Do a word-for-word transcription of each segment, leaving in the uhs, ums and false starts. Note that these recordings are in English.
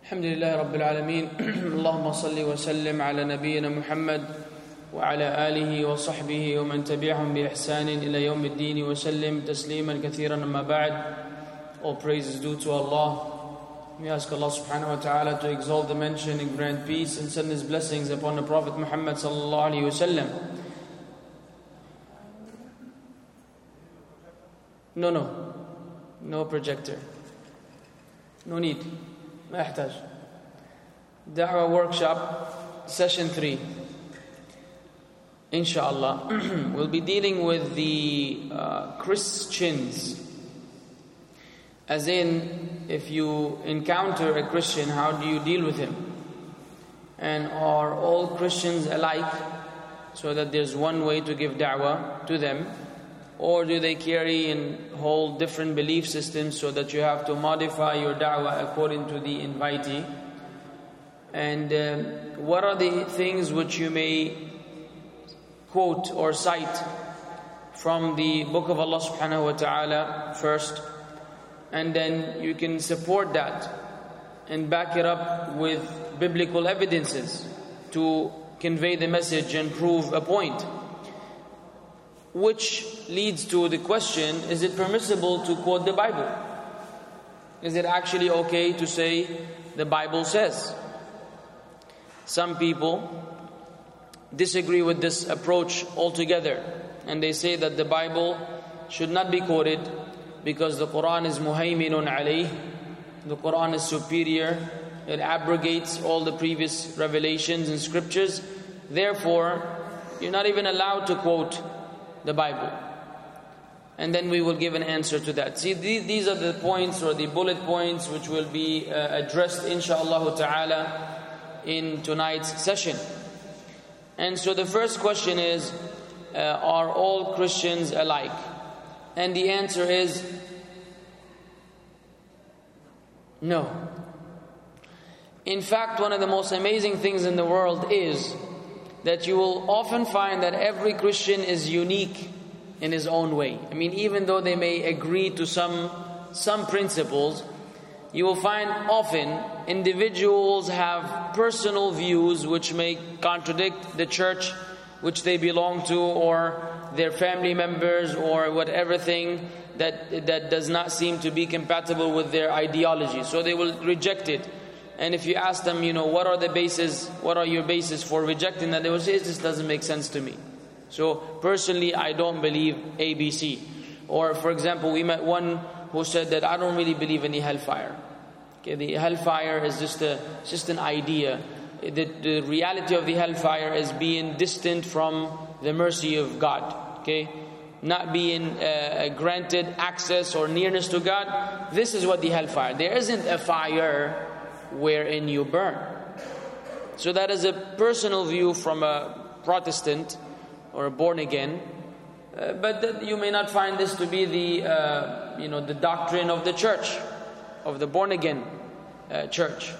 الحمد لله رب العالمين اللهم صل وسلم على نبينا محمد وعلى آله وصحبه ومن تبعهم بإحسان إلى يوم الدين وسلم تسليما كثيرا أما بعد. All praise is due to Allah. We ask Allah subhanahu wa ta'ala to exalt the mention and grant peace and send His blessings upon the Prophet Muhammad sallallahu alayhi wa sallam. No, no. No projector. No need. ما يحتاج. Da'wah workshop, session three. Inshallah. We'll be dealing with the uh, Christians. As in, if you encounter a Christian, how do you deal with him? And are all Christians alike, so that there's one way to give da'wah to them? Or do they carry and hold different belief systems so that you have to modify your da'wah according to the invitee? And um, what are the things which you may quote or cite from the book of Allah subhanahu wa ta'ala first? And then you can support that and back it up with biblical evidences to convey the message and prove a point. Which leads to the question, is it permissible to quote the Bible? Is it actually okay to say the Bible says? Some people disagree with this approach altogether, and they say that the Bible should not be quoted because the Quran is muhayminun alayh. The Quran is superior. It abrogates all the previous revelations and scriptures. Therefore, you're not even allowed to quote the Bible. And then we will give an answer to that. See, these are the points or the bullet points which will be uh, addressed inshaAllah ta'ala in tonight's session. And so the first question is, uh, are all Christians alike? And the answer is no. In fact, one of the most amazing things in the world is that you will often find that every Christian is unique in his own way. I mean, even though they may agree to some some principles, you will find often individuals have personal views which may contradict the church which they belong to, or their family members, or whatever thing that that does not seem to be compatible with their ideology. So they will reject it. And if you ask them, you know, what are the bases, what are your bases for rejecting that, they will say, this doesn't make sense to me. So personally, I don't believe A B C. Or for example, we met one who said that I don't really believe in the hellfire. Okay, the hellfire is just a just an idea. The, the reality of the hellfire is being distant from the mercy of God. Okay, not being uh, granted access or nearness to God. This is what the hellfire. There isn't a fire wherein you burn. So that is a personal view from a Protestant or a born again, uh, but that you may not find this to be the uh, you know the doctrine of the church, of the born again uh, church.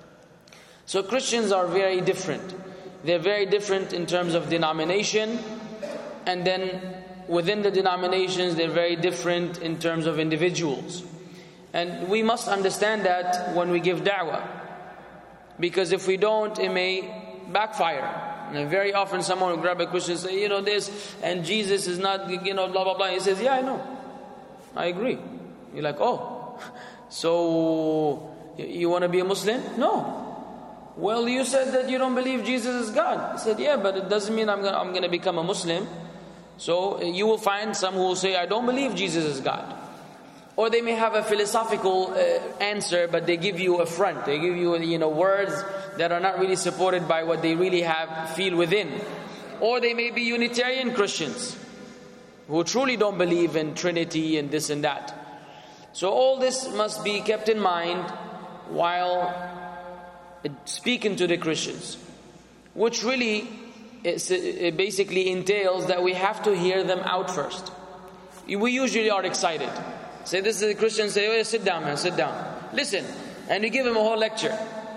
So Christians are very different. They're very different in terms of denomination, and then within the denominations they're very different in terms of individuals. And we must understand that when we give da'wah, because if we don't, it may backfire. And very often someone will grab a Christian and say, you know this, and Jesus is not, you know, blah blah blah. He says, yeah, I know, I agree. You're like, oh, so you want to be a Muslim? No. Well, you said that you don't believe Jesus is God. I said, yeah, but it doesn't mean I'm gonna, I'm going to become a Muslim. So you will find some who will say, I don't believe Jesus is God. Or they may have a philosophical uh, answer, but they give you a front. They give you, you know, words that are not really supported by what they really have, feel within. Or they may be Unitarian Christians who truly don't believe in Trinity and this and that. So all this must be kept in mind while speaking to the Christians, which really is, it basically entails that we have to hear them out first. We usually are excited. Say, this is a Christian, say, oh, yeah, sit down, man, sit down. Listen. And you give him a whole lecture.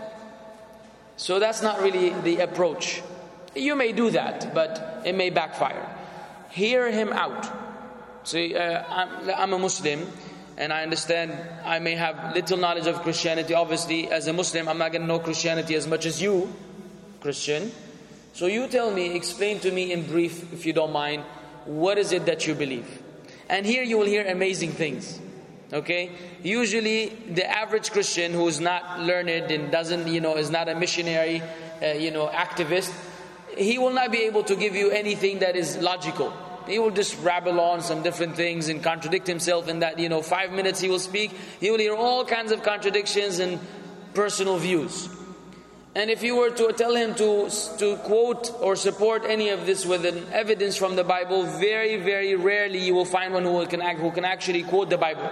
So that's not really the approach. You may do that, but it may backfire. Hear him out. Say, uh, I'm, I'm a Muslim, and I understand I may have little knowledge of Christianity. Obviously, as a Muslim, I'm not going to know Christianity as much as you, Christian. So you tell me, explain to me in brief, if you don't mind, what is it that you believe? And here you will hear amazing things. Okay? Usually, the average Christian who is not learned and doesn't, you know, is not a missionary, uh, you know, activist, he will not be able to give you anything that is logical. He will just rabble on some different things and contradict himself in that, you know, five minutes he will speak. He will hear all kinds of contradictions and personal views. And if you were to tell him to, to quote or support any of this with an evidence from the Bible, very, very rarely you will find one who can, who can actually quote the Bible.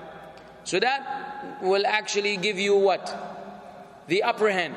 So that will actually give you what? The upper hand.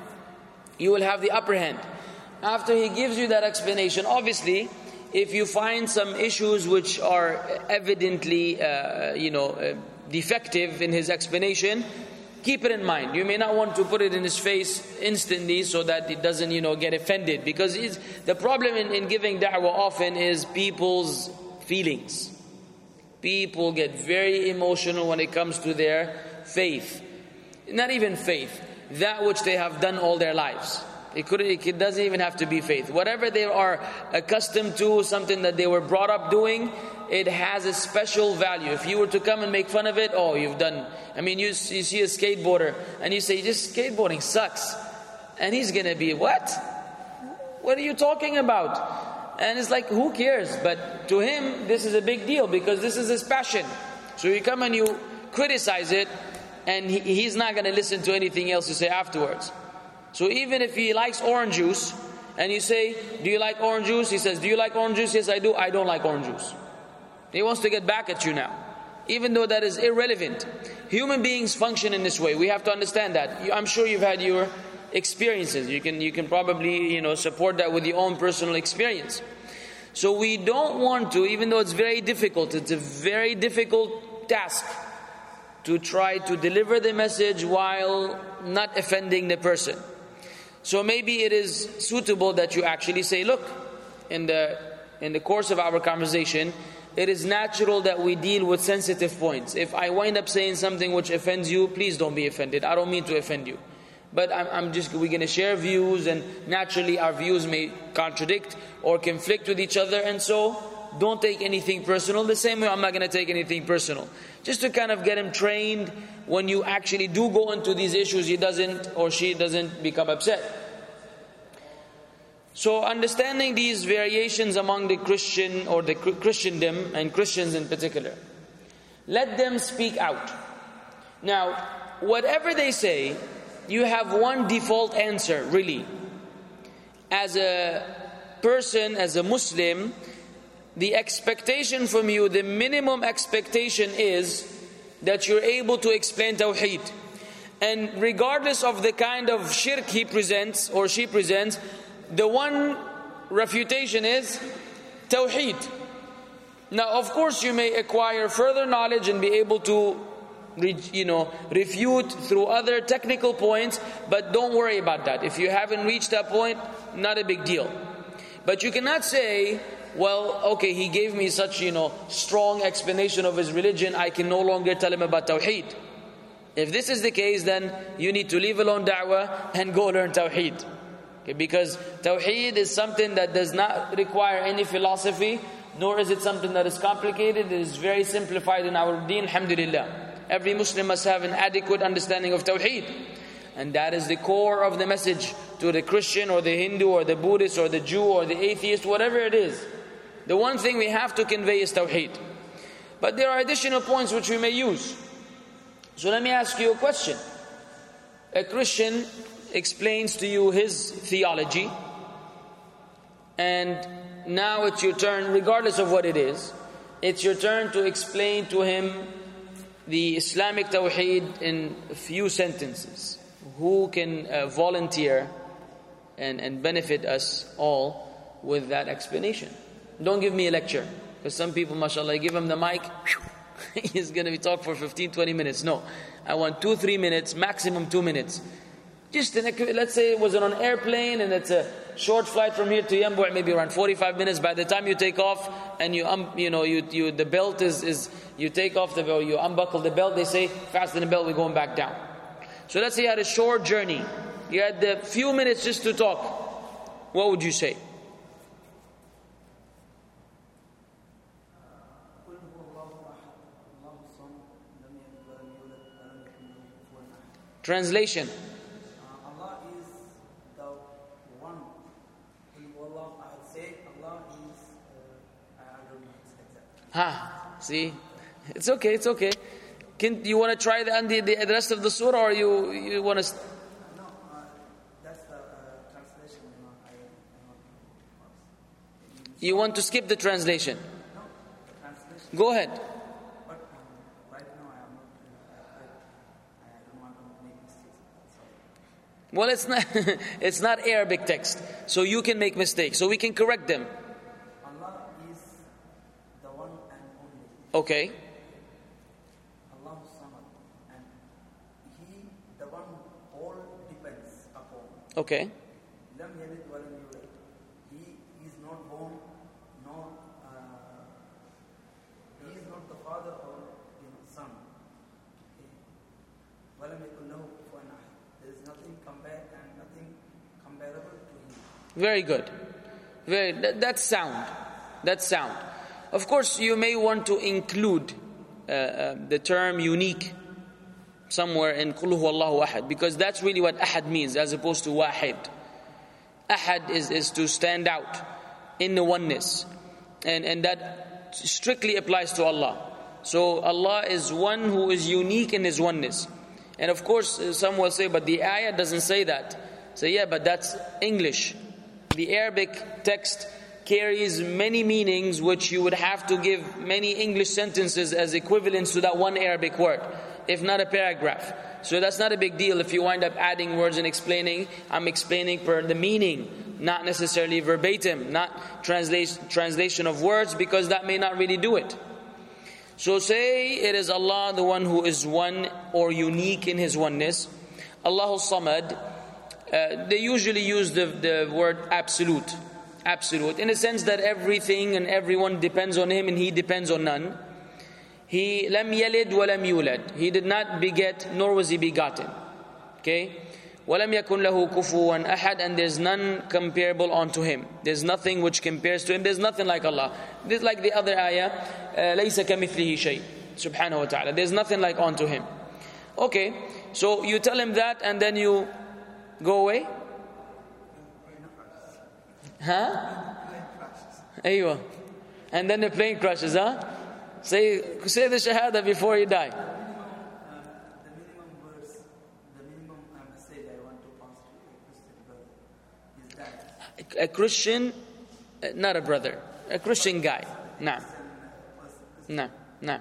You will have the upper hand. After he gives you that explanation, obviously, if you find some issues which are evidently, uh, you know, uh, defective in his explanation, keep it in mind. You may not want to put it in his face instantly so that it doesn't, you know, get offended. Because it's, the problem in, in giving da'wah often is people's feelings. People get very emotional when it comes to their faith. Not even faith. That which they have done all their lives. It, could, it doesn't even have to be faith. Whatever they are accustomed to, something that they were brought up doing, it has a special value. If you were to come and make fun of it, oh, you've done... I mean, you, you see a skateboarder and you say, just skateboarding sucks. And he's going to be, what? What are you talking about? And it's like, who cares? But to him, this is a big deal because this is his passion. So you come and you criticize it, and he, he's not going to listen to anything else you say afterwards. So even if he likes orange juice, and you say, do you like orange juice? He says, do you like orange juice? Yes, I do. I don't like orange juice. He wants to get back at you now. Even though that is irrelevant. Human beings function in this way. We have to understand that. I'm sure you've had your experiences. You can, you can probably, you know, support that with your own personal experience. So we don't want to, even though it's very difficult, it's a very difficult task to try to deliver the message while not offending the person. So maybe it is suitable that you actually say, look, in the in the course of our conversation, it is natural that we deal with sensitive points. If I wind up saying something which offends you, please don't be offended. I don't mean to offend you. But I'm, I'm just, we're going to share views, and naturally our views may contradict or conflict with each other, and so don't take anything personal. The same way I'm not going to take anything personal. Just to kind of get him trained, when you actually do go into these issues, he doesn't or she doesn't become upset. So understanding these variations among the Christian or the Christendom and Christians in particular, let them speak out. Now, whatever they say, you have one default answer, really. As a person, as a Muslim, the expectation from you, the minimum expectation is that you're able to explain Tawheed. And regardless of the kind of shirk he presents or she presents, the one refutation is Tawheed. Now, of course, you may acquire further knowledge and be able to, you know, refute through other technical points, but don't worry about that. If you haven't reached that point, not a big deal. But you cannot say, well, okay, he gave me such, you know, strong explanation of his religion, I can no longer tell him about Tawheed. If this is the case, then you need to leave alone da'wah and go learn Tawheed. Okay, because Tawheed is something that does not require any philosophy, nor is it something that is complicated. It is very simplified in our deen, alhamdulillah. Every Muslim must have an adequate understanding of Tawheed. And that is the core of the message to the Christian or the Hindu or the Buddhist or the Jew or the atheist, whatever it is. The one thing we have to convey is Tawheed. But there are additional points which we may use. So let me ask you a question. A Christian explains to you his theology, and now it's your turn, regardless of what it is, it's your turn to explain to him the Islamic Tawheed in a few sentences. Who can uh, volunteer and, and benefit us all with that explanation? Don't give me a lecture, because some people, mashallah, give him the mic, he's going to be talking for fifteen, twenty minutes. No, I want two, three minutes, maximum two minutes. Just, in a, let's say it was on an airplane and it's a short flight from here to Yanbu', maybe around forty-five minutes. By the time you take off and you, um, you know, you, you, the belt is, is, you take off the belt, you unbuckle the belt, they say, fasten the belt, we're going back down. So let's say you had a short journey. You had a few minutes just to talk. What would you say? Translation. Allah is the one. Allah, I would say Allah is, uh, I don't know exactly. Ha, see? It's okay, it's okay. Can you want to try the, the, the rest of the surah, or you, you want to... No, uh, that's the uh, translation. You know, I, I You want to skip the translation? No, the translation. Go ahead. But um, right now I am not, uh, I, I don't want to make mistakes. Sorry. Well, it's not, it's not Arabic text, so you can make mistakes, so we can correct them. Allah is the one and only. Okay. Allah Samad. And He, the one all depends upon. Okay. Lam yalid wa lam yulad. He is not born, nor uh, he is not the father or you know, son. Wa lam yakun lahu kufuwan ahad. There is nothing compared and nothing comparable to him. Very good. Very. That, that's sound. That's sound. Of course, you may want to include uh, uh, the term unique somewhere in Qul Huwallahu Ahad, because that's really what Ahad means, as opposed to Wahid. Ahad is, is to stand out in the oneness, and, and that strictly applies to Allah. So Allah is one who is unique in His oneness. And of course, some will say, but the ayah doesn't say that. So yeah, but that's English. The Arabic text carries many meanings, which you would have to give many English sentences as equivalents to that one Arabic word, if not a paragraph. So that's not a big deal if you wind up adding words and explaining. I'm explaining per the meaning, not necessarily verbatim, not translation translation of words, because that may not really do it. So say it is Allah, the one who is one or unique in His oneness. Allahu Samad. Uh, they usually use the, the word absolute. Absolute, in the sense that everything and everyone depends on Him and He depends on none. He lam yalid wa lam yulad. He did not beget, nor was He begotten. Okay? وَلَمْ يَكُنْ لَهُ كُفُوًا أَحَدٍ. And there's none comparable unto Him. There's nothing which compares to Him. There's nothing like Allah. This is like the other ayah, لَيْسَ كَمِثْلِهِ شَيْءٍ. Subhanahu wa ta'ala. There's nothing like unto Him. Okay, so you tell him that and then you go away? Huh? Aywa. And then the plane crashes, huh? Say, say the shahada before you die. A Christian, not a brother, a Christian guy. No. No, no.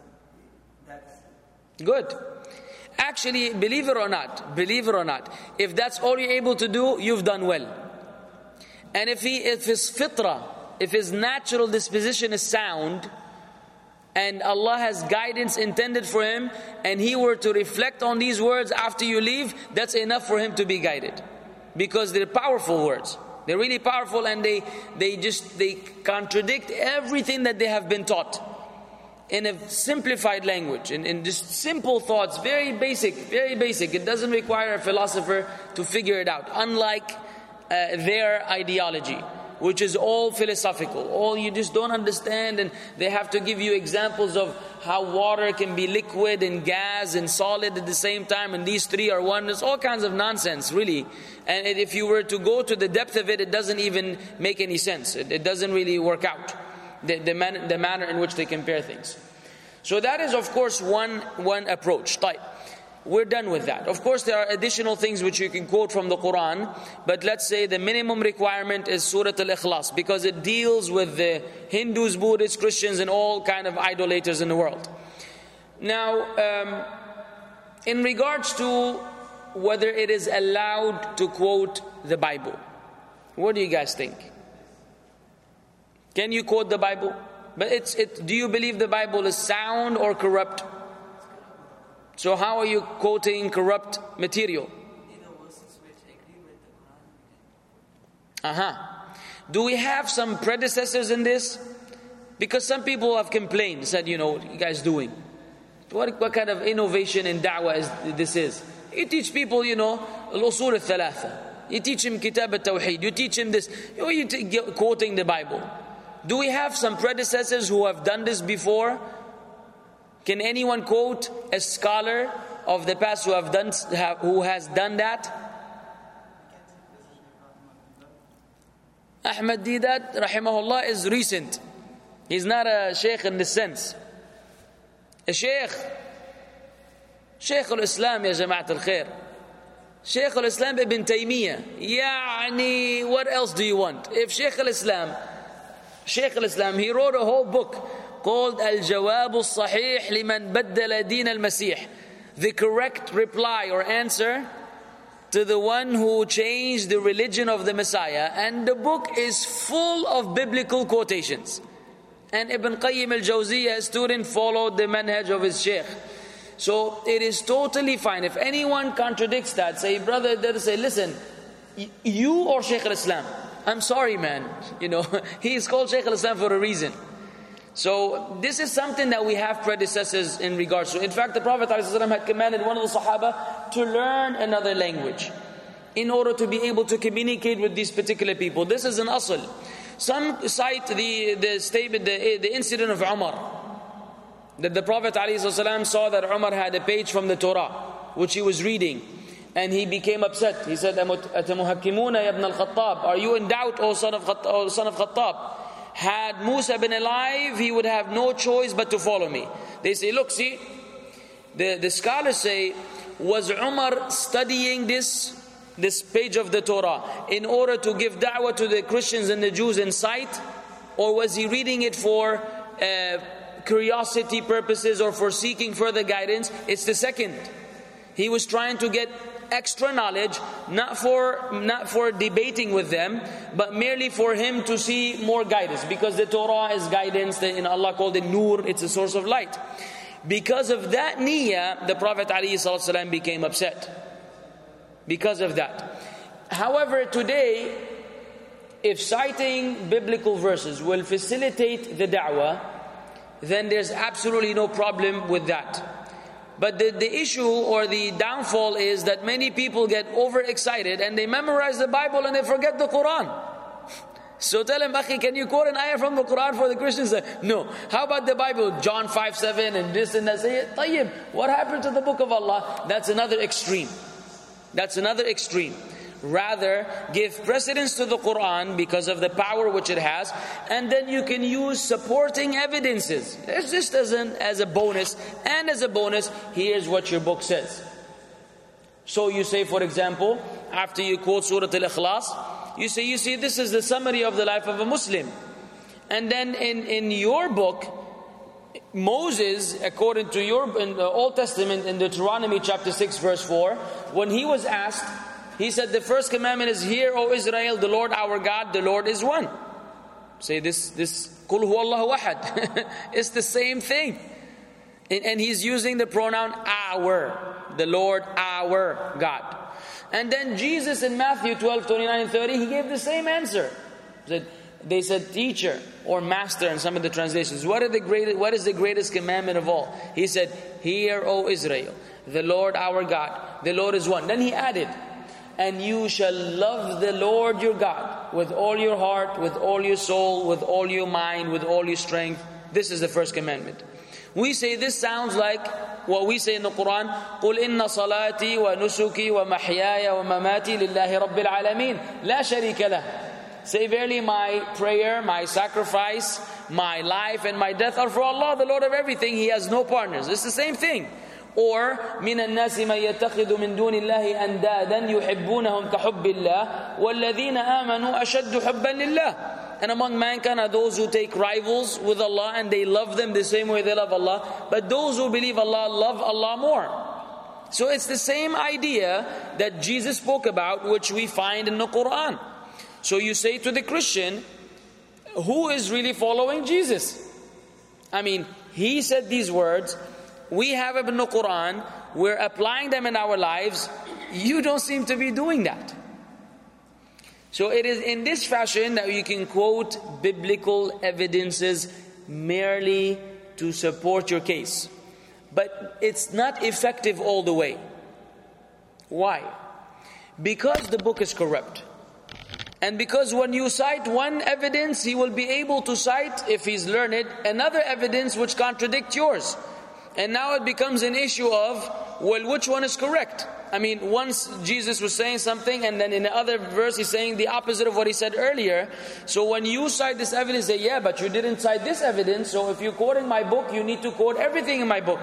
Good. Actually, believe it or not, believe it or not, if that's all you're able to do, you've done well. And if he, if his fitrah, if his natural disposition is sound, and Allah has guidance intended for him, and he were to reflect on these words after you leave, that's enough for him to be guided. Because they're powerful words. They're really powerful, and they, they just, they contradict everything that they have been taught. In a simplified language, in, in just simple thoughts, very basic, very basic. It doesn't require a philosopher to figure it out. Unlike uh, their ideology, which is all philosophical. All you just don't understand, and they have to give you examples of how water can be liquid and gas and solid at the same time, and these three are one. There's all kinds of nonsense, really. And if you were to go to the depth of it, it doesn't even make any sense. It, it doesn't really work out. The, the, man, the manner in which they compare things. So that is, of course, one one approach. طيب. We're done with that. Of course, there are additional things which you can quote from the Quran, but let's say the minimum requirement is Surah Al-Ikhlas, because it deals with the Hindus, Buddhists, Christians, and all kind of idolaters in the world. Now, um, in regards to whether it is allowed to quote the Bible, what do you guys think? Can you quote the Bible? But it's it. Do you believe the Bible is sound or corrupt? So how are you quoting corrupt material? Uh-huh. Do we have some predecessors in this? Because some people have complained, said, you know, what are you guys doing? What, what kind of innovation in da'wah is this is? You teach people, you know, al-usul al-thalatha. You teach him kitab al-tawheed. You teach him this. You know, you t- quoting the Bible. Do we have some predecessors who have done this before? Can anyone quote a scholar of the past who have done have, who has done that? Ahmad Deedat, rahimahullah, is recent. He's not a sheikh in this sense. A sheikh, Sheikh al-Islam, ya Jama'at al-Khair. Sheikh al-Islam ibn Taymiyyah. Yani, what else do you want? If Sheikh al-Islam, Sheikh al-Islam, he wrote a whole book called Al-Jawab al-Sahih liman baddala din al-Masih. The correct reply or answer to the one who changed the religion of the Messiah. And the book is full of biblical quotations. And Ibn Qayyim al-Jawziyah, a student, followed the manhaj of his sheikh. So it is totally fine. If anyone contradicts that, say, brother, they'll say, listen, you or Shaykh al-Islam? I'm sorry, man. You know, he is called Shaykh al-Islam for a reason. So this is something that we have predecessors in regards to. In fact, the Prophet ﷺ had commanded one of the Sahaba to learn another language in order to be able to communicate with these particular people. This is an asl. Some cite the, the statement, the, the incident of Umar. That the Prophet ﷺ saw that Umar had a page from the Torah, which he was reading. And he became upset. He said, Atamuhakkimuna ya ibn al-Khattab. Are you in doubt, O son of Khattab? O son of Khattab? Had Musa been alive, he would have no choice but to follow me. They say, look, see, the, the scholars say, was Umar studying this, this page of the Torah in order to give da'wah to the Christians and the Jews in sight? Or was he reading it for uh, curiosity purposes or for seeking further guidance? It's the second. He was trying to get extra knowledge, not for not for debating with them, but merely for him to see more guidance, because the Torah is guidance, and Allah called it nur, it's a source of light. Because of that niyyah, the Prophet ﷺ became upset. Because of that. However, today, if citing biblical verses will facilitate the da'wah, then there's absolutely no problem with that. But the, the issue or the downfall is that many people get overexcited and they memorize the Bible and they forget the Quran. So tell him, Akhi, can you quote an ayah from the Quran for the Christians? No. How about the Bible? John five seven and this and that. Say, Tayyib, what happened to the book of Allah? That's another extreme. That's another extreme. Rather, give precedence to the Quran because of the power which it has, and then you can use supporting evidences. It's just as, an, as a bonus, and as a bonus, here's what your book says. So you say, for example, after you quote Surah Al-Ikhlas, you say, you see, this is the summary of the life of a Muslim. And then in, in your book, Moses, according to your in the Old Testament, in Deuteronomy chapter six, verse four, when he was asked, he said, the first commandment is, Hear, O Israel, the Lord our God, the Lord is one. Say this, this, Qul huwa Allahu ahad. It's the same thing. And, and he's using the pronoun our, the Lord our God. And then Jesus in Matthew twelve, twenty-nine and thirty, he gave the same answer. They said teacher or master in some of the translations. What, are the greatest, what is the greatest commandment of all? He said, Hear, O Israel, the Lord our God, the Lord is one. Then he added, and you shall love the Lord your God with all your heart, with all your soul, with all your mind, with all your strength. This is the first commandment. We say this sounds like what we say in the Quran, قُلْ إِنَّ صَلَاتِي وَنُسُكِي وَمَحْيَايَ وَمَمَاتِي لِلَّهِ رَبِّ الْعَالَمِينَ لَا شَرِيكَ لَهُ. Say, verily my prayer, my sacrifice, my life and my death are for Allah, the Lord of everything. He has no partners. It's the same thing. Or مِنَ النَّاسِ مَنْ يَتَّخِذُ مِنْ دُونِ اللَّهِ أَنْدَادًا يُحِبُّونَهُمْ كَحُبِّ اللَّهِ وَالَّذِينَ آمَنُوا أَشَدُّ حُبًّا لِلَّهِ. And among mankind are those who take rivals with Allah and they love them the same way they love Allah. But those who believe Allah love Allah more. So it's the same idea that Jesus spoke about, which we find in the Quran. So you say to the Christian, who is really following Jesus? I mean, he said these words. We have it in the Quran. We're applying them in our lives. You don't seem to be doing that. So it is in this fashion that you can quote biblical evidences merely to support your case. But it's not effective all the way. Why? Because the book is corrupt. And because when you cite one evidence, he will be able to cite, if he's learned, another evidence which contradicts yours. And now it becomes an issue of, well, which one is correct? I mean, once Jesus was saying something, and then in the other verse he's saying the opposite of what he said earlier. So when you cite this evidence, say, yeah, but you didn't cite this evidence, so if you're quoting my book, you need to quote everything in my book.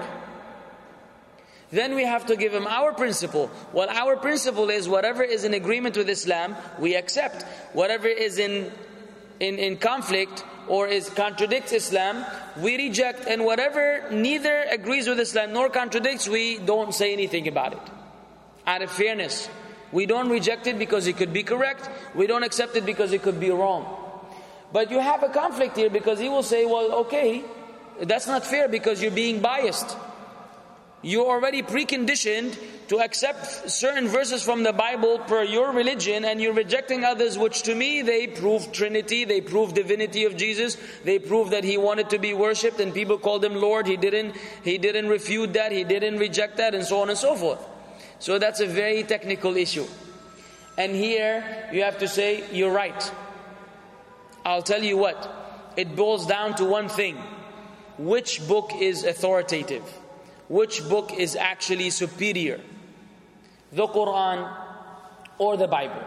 Then we have to give him our principle. Well, our principle is whatever is in agreement with Islam, we accept. Whatever is in in, in conflict or is contradicts Islam, we reject. And whatever neither agrees with Islam nor contradicts, we don't say anything about it. Out of fairness. We don't reject it because it could be correct. We don't accept it because it could be wrong. But you have a conflict here because he will say, well, okay, that's not fair because you're being biased. You're already preconditioned to accept certain verses from the Bible per your religion, and you're rejecting others which to me they prove Trinity, they prove divinity of Jesus, they prove that He wanted to be worshipped and people called Him Lord. He didn't, he didn't refute that, He didn't reject that, and so on and so forth. So that's a very technical issue. And here you have to say, you're right. I'll tell you what, it boils down to one thing. Which book is authoritative? Which book is actually superior? The Quran or the Bible?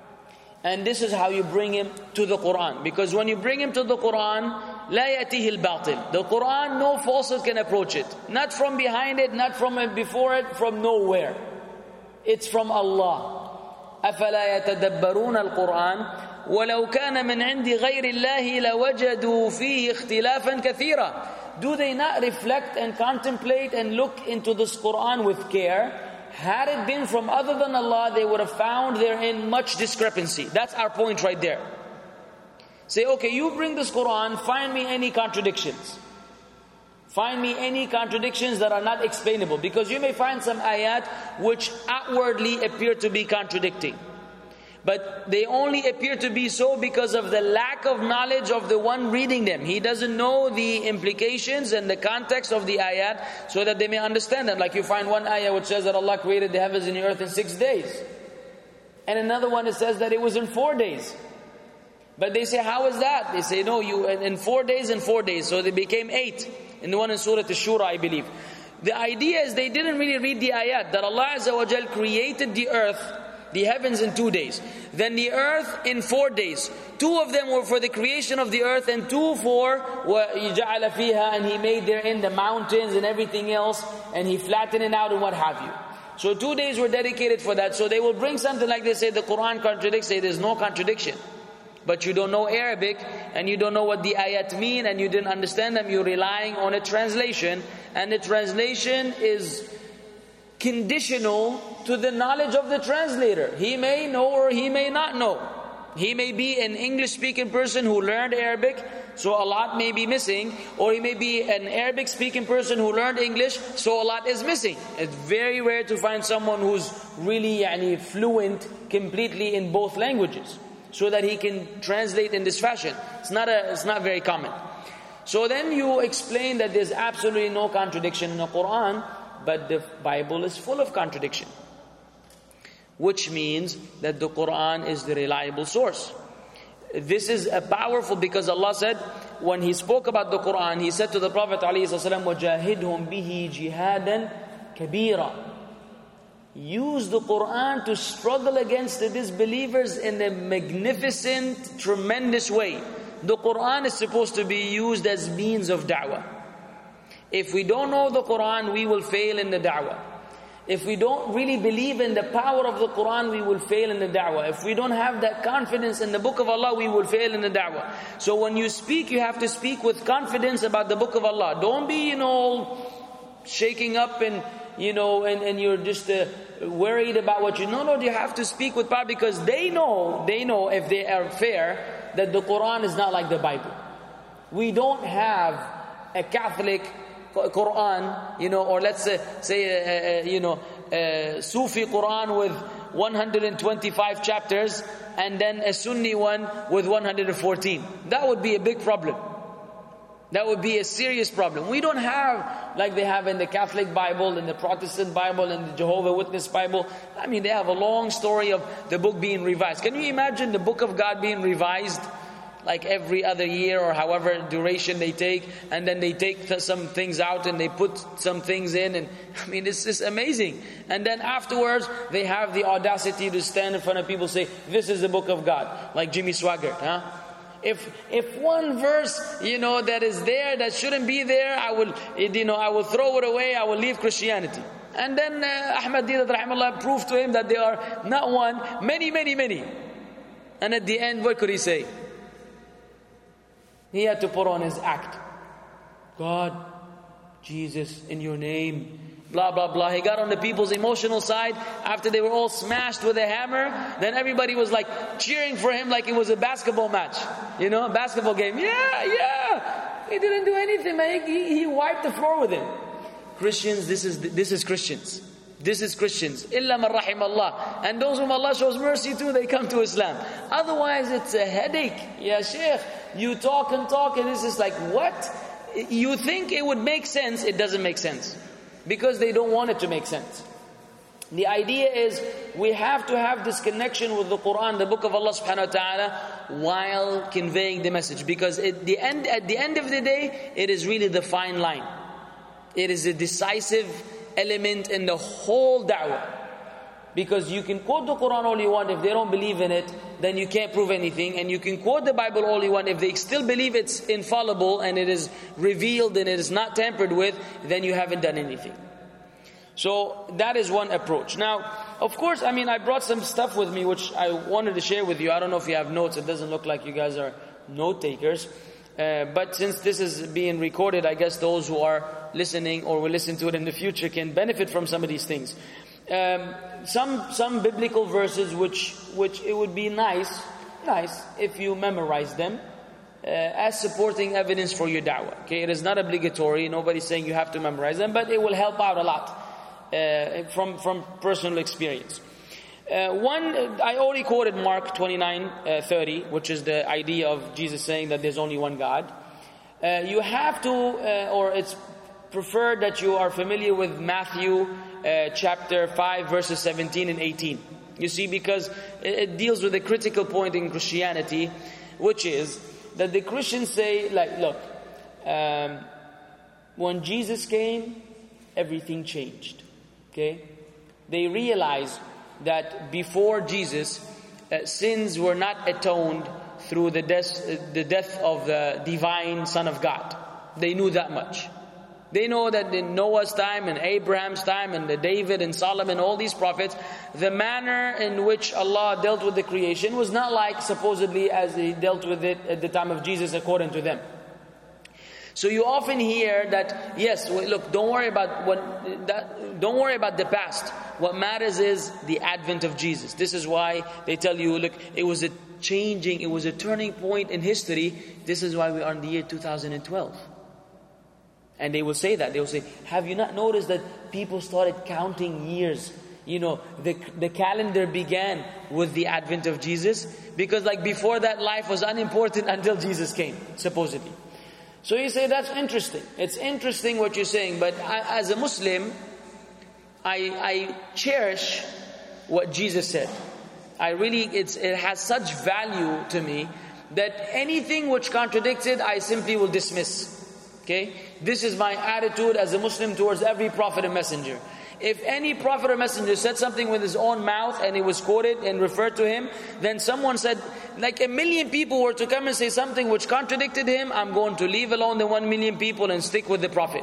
And this is how you bring him to the Quran. Because when you bring him to the Quran, لا يأتيه الباطل. The Quran, no falsehood can approach it. Not from behind it, not from before it, from nowhere. It's from Allah. أفلا يتدبرون القرآن ولو كان من عند غير الله لوجدوا فيه اختلافا كثيرا. Do they not reflect and contemplate and look into this Quran with care? Had it been from other than Allah, they would have found therein much discrepancy. That's our point right there. Say, okay, you bring this Quran, find me any contradictions. Find me any contradictions that are not explainable. Because you may find some ayat which outwardly appear to be contradicting. But they only appear to be so because of the lack of knowledge of the one reading them. He doesn't know the implications and the context of the ayat so that they may understand them. Like you find one ayah which says that Allah created the heavens and the earth in six days. And another one that says that it was in four days. But they say, how is that? They say, no, you in four days and four days. So they became eight. In the one in Surah Ash-Shura, I believe. The idea is they didn't really read the ayat. That Allah Azza wa Jal created the earth, the heavens in two days. Then the earth in four days. Two of them were for the creation of the earth and two for وَيَجْعَلَ فِيهَا, and He made therein the mountains and everything else, and He flattened it out and what have you. So two days were dedicated for that. So they will bring something like this, say the Quran contradicts, say there's no contradiction. But you don't know Arabic and you don't know what the ayat mean and you didn't understand them, you're relying on a translation, and the translation is conditional to the knowledge of the translator. He may know or he may not know. He may be an English-speaking person who learned Arabic, so a lot may be missing. Or he may be an Arabic-speaking person who learned English, so a lot is missing. It's very rare to find someone who's really yani, fluent completely in both languages, so that he can translate in this fashion. It's not a, it's not very common. So then you explain that there's absolutely no contradiction in the Quran, but the Bible is full of contradiction. Which means that the Quran is the reliable source. This is a powerful, because Allah said, when He spoke about the Quran, He said to the Prophet ﷺ, وَجَاهِدْهُمْ بِهِ جِهَادًا كَبِيرًا. Use the Quran to struggle against the disbelievers in a magnificent, tremendous way. The Quran is supposed to be used as means of da'wah. If we don't know the Quran, we will fail in the da'wah. If we don't really believe in the power of the Quran, we will fail in the da'wah. If we don't have that confidence in the book of Allah, we will fail in the da'wah. So when you speak, you have to speak with confidence about the book of Allah. Don't be, you know, shaking up and, you know, and, and you're just uh, worried about what you know. No, you have to speak with power, because they know, they know if they are fair, that the Quran is not like the Bible. We don't have a Catholic Quran, you know, or let's say, say uh, uh, you know, a Sufi Quran with one hundred twenty-five chapters and then a Sunni one with one hundred fourteen. That would be a big problem. That would be a serious problem. We don't have like they have in the Catholic Bible, in the Protestant Bible, in the Jehovah's Witness Bible. I mean, they have a long story of the book being revised. Can you imagine the book of God being revised like every other year or however duration they take, and then they take th- some things out and they put some things in, and I mean, it's just amazing. And then afterwards, they have the audacity to stand in front of people and say, this is the book of God, like Jimmy Swaggart, huh? If if one verse, you know, that is there that shouldn't be there, I will, you know, I will throw it away. I will leave Christianity. And then uh, Ahmad Deedat rahimahullah proved to him that there are not one, many, many, many. And at the end, what could he say? He had to put on his act. God, Jesus, in your name, blah, blah, blah. He got on the people's emotional side after they were all smashed with a hammer. Then everybody was like cheering for him like it was a basketball match. You know, a basketball game. Yeah, yeah. He didn't do anything, man. He, he wiped the floor with him. Christians, this is this is Christians. This is Christians. Illa man rahim Allah. And those whom Allah shows mercy to, they come to Islam. Otherwise, it's a headache. Yeah, Sheikh, you talk and talk and it's just like, what? You think it would make sense, it doesn't make sense. Because they don't want it to make sense. The idea is we have to have this connection with the Quran, the book of Allah subhanahu wa ta'ala, while conveying the message. Because at the end, at the end of the day, it is really the fine line. It is a decisive element in the whole da'wah. Because you can quote the Quran all you want, if they don't believe in it, then you can't prove anything. And you can quote the Bible all you want, if they still believe it's infallible and it is revealed and it is not tampered with, then you haven't done anything. So that is one approach. Now, of course, I mean, I brought some stuff with me which I wanted to share with you. I don't know if you have notes. It doesn't look like you guys are note takers. Uh, but since this is being recorded, I guess those who are listening or will listen to it in the future can benefit from some of these things. Um, some some biblical verses which which it would be nice nice if you memorize them uh, as supporting evidence for your da'wah. Okay, it is not obligatory. Nobody's saying you have to memorize them, but it will help out a lot uh, from from personal experience. Uh, one, I already quoted Mark twenty-nine thirty, which is the idea of Jesus saying that there's only one God. Uh, you have to, uh, or it's preferred that you are familiar with Matthew uh, chapter five, verses seventeen and eighteen. You see, because it, it deals with a critical point in Christianity, which is that the Christians say, like, look, um, when Jesus came, everything changed. Okay? They realize that before Jesus, uh, sins were not atoned through the death, uh, the death of the divine Son of God. They knew that much. They know that in Noah's time and Abraham's time and the David and Solomon, all these prophets, the manner in which Allah dealt with the creation was not like supposedly as He dealt with it at the time of Jesus according to them. So you often hear that, yes, look, don't worry about what that, don't worry about the past. What matters is the advent of Jesus. This is why they tell you, look, it was a changing, it was a turning point in history. This is why we are in the year two thousand twelve. And they will say that. They will say, have you not noticed that people started counting years? You know, the the calendar began with the advent of Jesus. Because like before that, life was unimportant until Jesus came, supposedly. So you say, that's interesting. It's interesting what you're saying. But I, as a Muslim, I, I cherish what Jesus said. I really, it's, it has such value to me that anything which contradicts it, I simply will dismiss. Okay? This is my attitude as a Muslim towards every prophet and messenger. If any prophet or messenger said something with his own mouth and it was quoted and referred to him, then someone said, like a million people were to come and say something which contradicted him, I'm going to leave alone the one million people and stick with the prophet.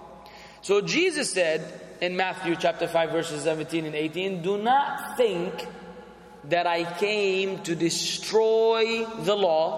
So Jesus said in Matthew chapter five verses seventeen and eighteen, do not think that I came to destroy the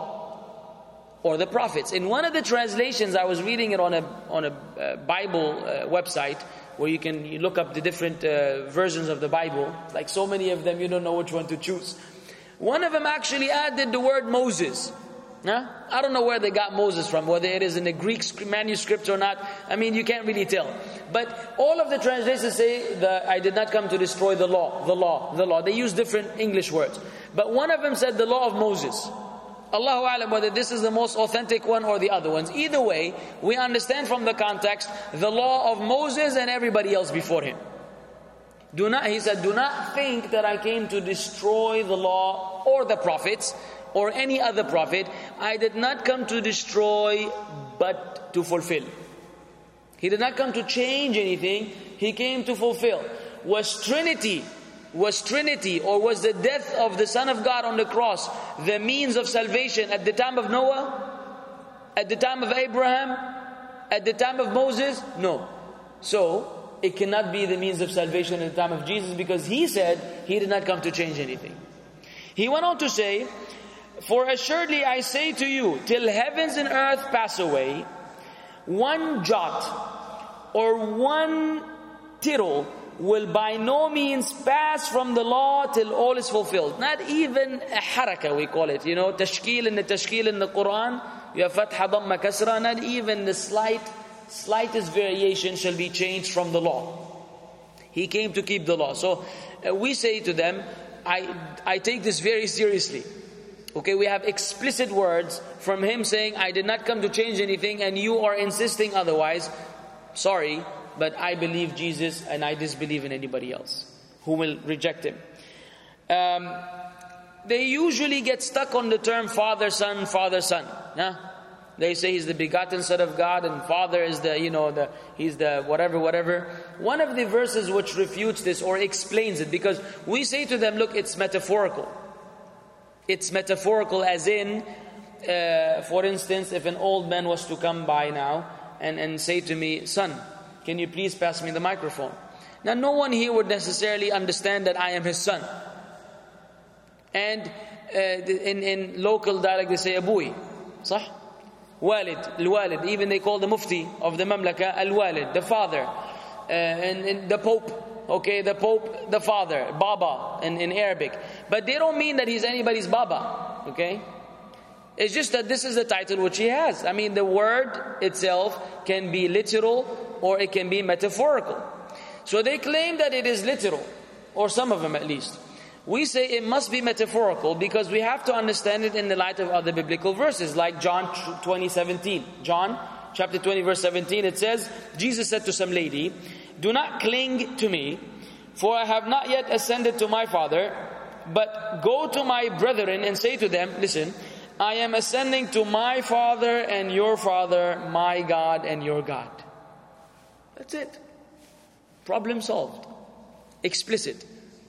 law or the prophets. In one of the translations, I was reading it on a on a uh, Bible uh, website, where you can you look up the different uh, versions of the Bible. Like so many of them, you don't know which one to choose. One of them actually added the word Moses. Huh? I don't know where they got Moses from, whether it is in the Greek manuscript or not. I mean, you can't really tell. But all of the translations say that I did not come to destroy the law, the law, the law. They use different English words. But one of them said the law of Moses. Allahu A'lam whether this is the most authentic one or the other ones. Either way, we understand from the context the law of Moses and everybody else before him. Do not, he said, do not think that I came to destroy the law or the prophets or any other prophet. I did not come to destroy but to fulfill. He did not come to change anything. He came to fulfill. Was Trinity, was Trinity or was the death of the Son of God on the cross the means of salvation at the time of Noah? At the time of Abraham? At the time of Moses? No. So, it cannot be the means of salvation at the time of Jesus, because he said he did not come to change anything. He went on to say, for assuredly I say to you, till heavens and earth pass away, one jot or one tittle will by no means pass from the law till all is fulfilled. Not even a haraka, we call it. You know, tashkil in the tashkil in the Quran, you have fatha, dhamma, kasra. Not even the slight, slightest variation shall be changed from the law. He came to keep the law. So uh, we say to them, I, I take this very seriously. Okay, we have explicit words from him saying, I did not come to change anything and you are insisting otherwise. Sorry, but I believe Jesus and I disbelieve in anybody else who will reject him. Um, they usually get stuck on the term Father, Son, Father, Son. Huh? They say he's the begotten Son of God and Father is the, you know, the he's the whatever, whatever. One of the verses which refutes this or explains it, because we say to them, look, it's metaphorical. It's metaphorical as in, uh, for instance, if an old man was to come by now and, and say to me, son, can you please pass me the microphone? Now, no one here would necessarily understand that I am his son. And uh, in, in local dialect, they say, Abui. Sah? Walid, al-Walid. Even they call the Mufti of the Mamlaka, al-Walid, the father. Uh, and, and the Pope. Okay, the Pope, the father, Baba in, in Arabic. But they don't mean that he's anybody's Baba. Okay? It's just that this is the title which he has. I mean, the word itself can be literal or it can be metaphorical. So they claim that it is literal, or some of them at least. We say it must be metaphorical because we have to understand it in the light of other biblical verses, like John twenty seventeen. John chapter twenty verse seventeen, it says, Jesus said to some lady, do not cling to me, for I have not yet ascended to my Father, but go to my brethren and say to them, listen, I am ascending to my Father and your Father, my God and your God. That's it. Problem solved. Explicit.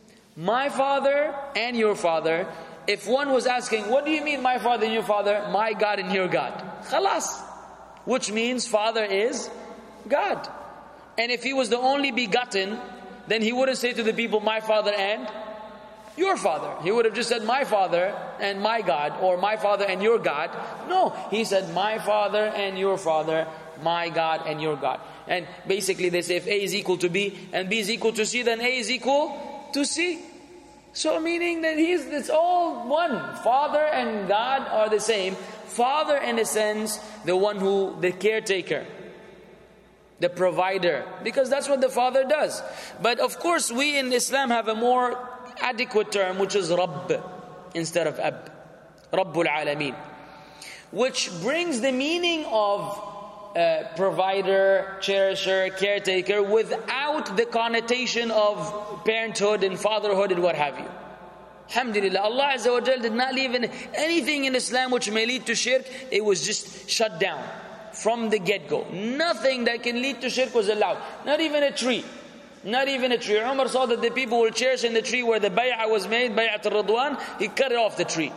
My Father and your Father. If one was asking, what do you mean my Father and your Father? My God and your God. Khalas. Which means Father is God. And if he was the only begotten, then he wouldn't say to the people, my Father and your Father. He would have just said, my Father and my God, or my Father and your God. No, he said, my Father and your Father, my God and your God. And basically they say, if A is equal to B and B is equal to C, then A is equal to C. So meaning that he's, it's all one. Father and God are the same. Father in a sense, the one who, the caretaker, the provider, because that's what the Father does. But of course we in Islam have a more adequate term, which is Rabb instead of Ab. Rabbul Alameen, which brings the meaning of uh, provider, cherisher, caretaker without the connotation of parenthood and fatherhood and what have you. Alhamdulillah, Allah Azza wa Jal did not leave in anything in Islam which may lead to shirk. It was just shut down from the get-go. Nothing that can lead to shirk was allowed. Not even a tree. Not even a tree. Umar saw that the people will cherish in the tree where the bay'ah was made, bay'at al-Radwan. He cut it off the tree.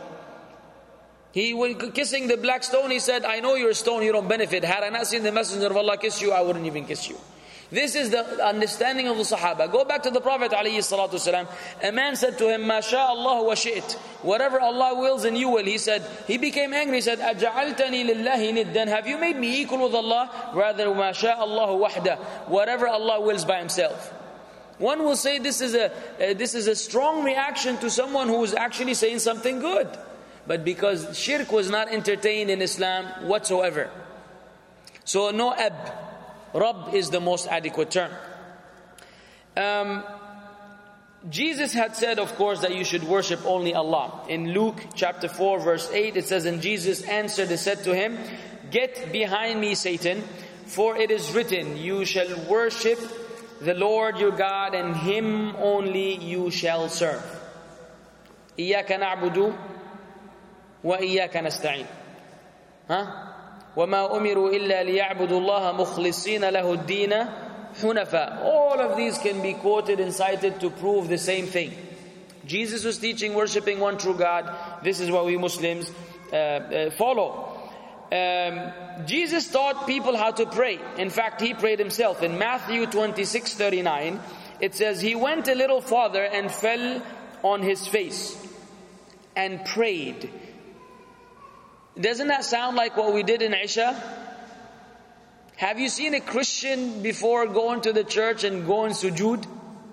He was kissing the black stone. He said, I know you're a stone, you don't benefit. Had I not seen the Messenger of Allah kiss you, I wouldn't even kiss you. This is the understanding of the Sahaba. Go back to the Prophet ﷺ. A man said to him, Ma sha'Allah wa shi't. Whatever Allah wills and you will. He said, he became angry. He said, Aja'altani lillahi niddan. Have you made me equal with Allah? Rather, Ma sha'Allah wahda. Whatever Allah wills by Himself. One will say this is a uh, this is a strong reaction to someone who is actually saying something good. but because shirk was not entertained in Islam whatsoever. So no ab. Rabb is the most adequate term. Um, Jesus had said, of course, that you should worship only Allah. In Luke chapter four verse eight, it says, and Jesus answered and said to him, get behind me, Satan, for it is written, you shall worship the Lord your God, and Him only you shall serve. إِيَّاكَ نَعْبُدُ وَإِيَّاكَ نَسْتَعِينُ. Huh? وَمَا أُمِرُوا إِلَّا لِيَعْبُدُوا اللَّهَ مُخْلِصِينَ لَهُ الدِّينَ حُنَفَاءَ. All of these can be quoted and cited to prove the same thing. Jesus was teaching worshipping one true God. This is what we Muslims uh, uh, follow. Um, Jesus taught people how to pray. In fact, He prayed Himself. In Matthew twenty-six thirty-nine, it says, He went a little farther and fell on His face and prayed. Doesn't that sound like what we did in Isha? Have you seen a Christian before going to the church and going sujood?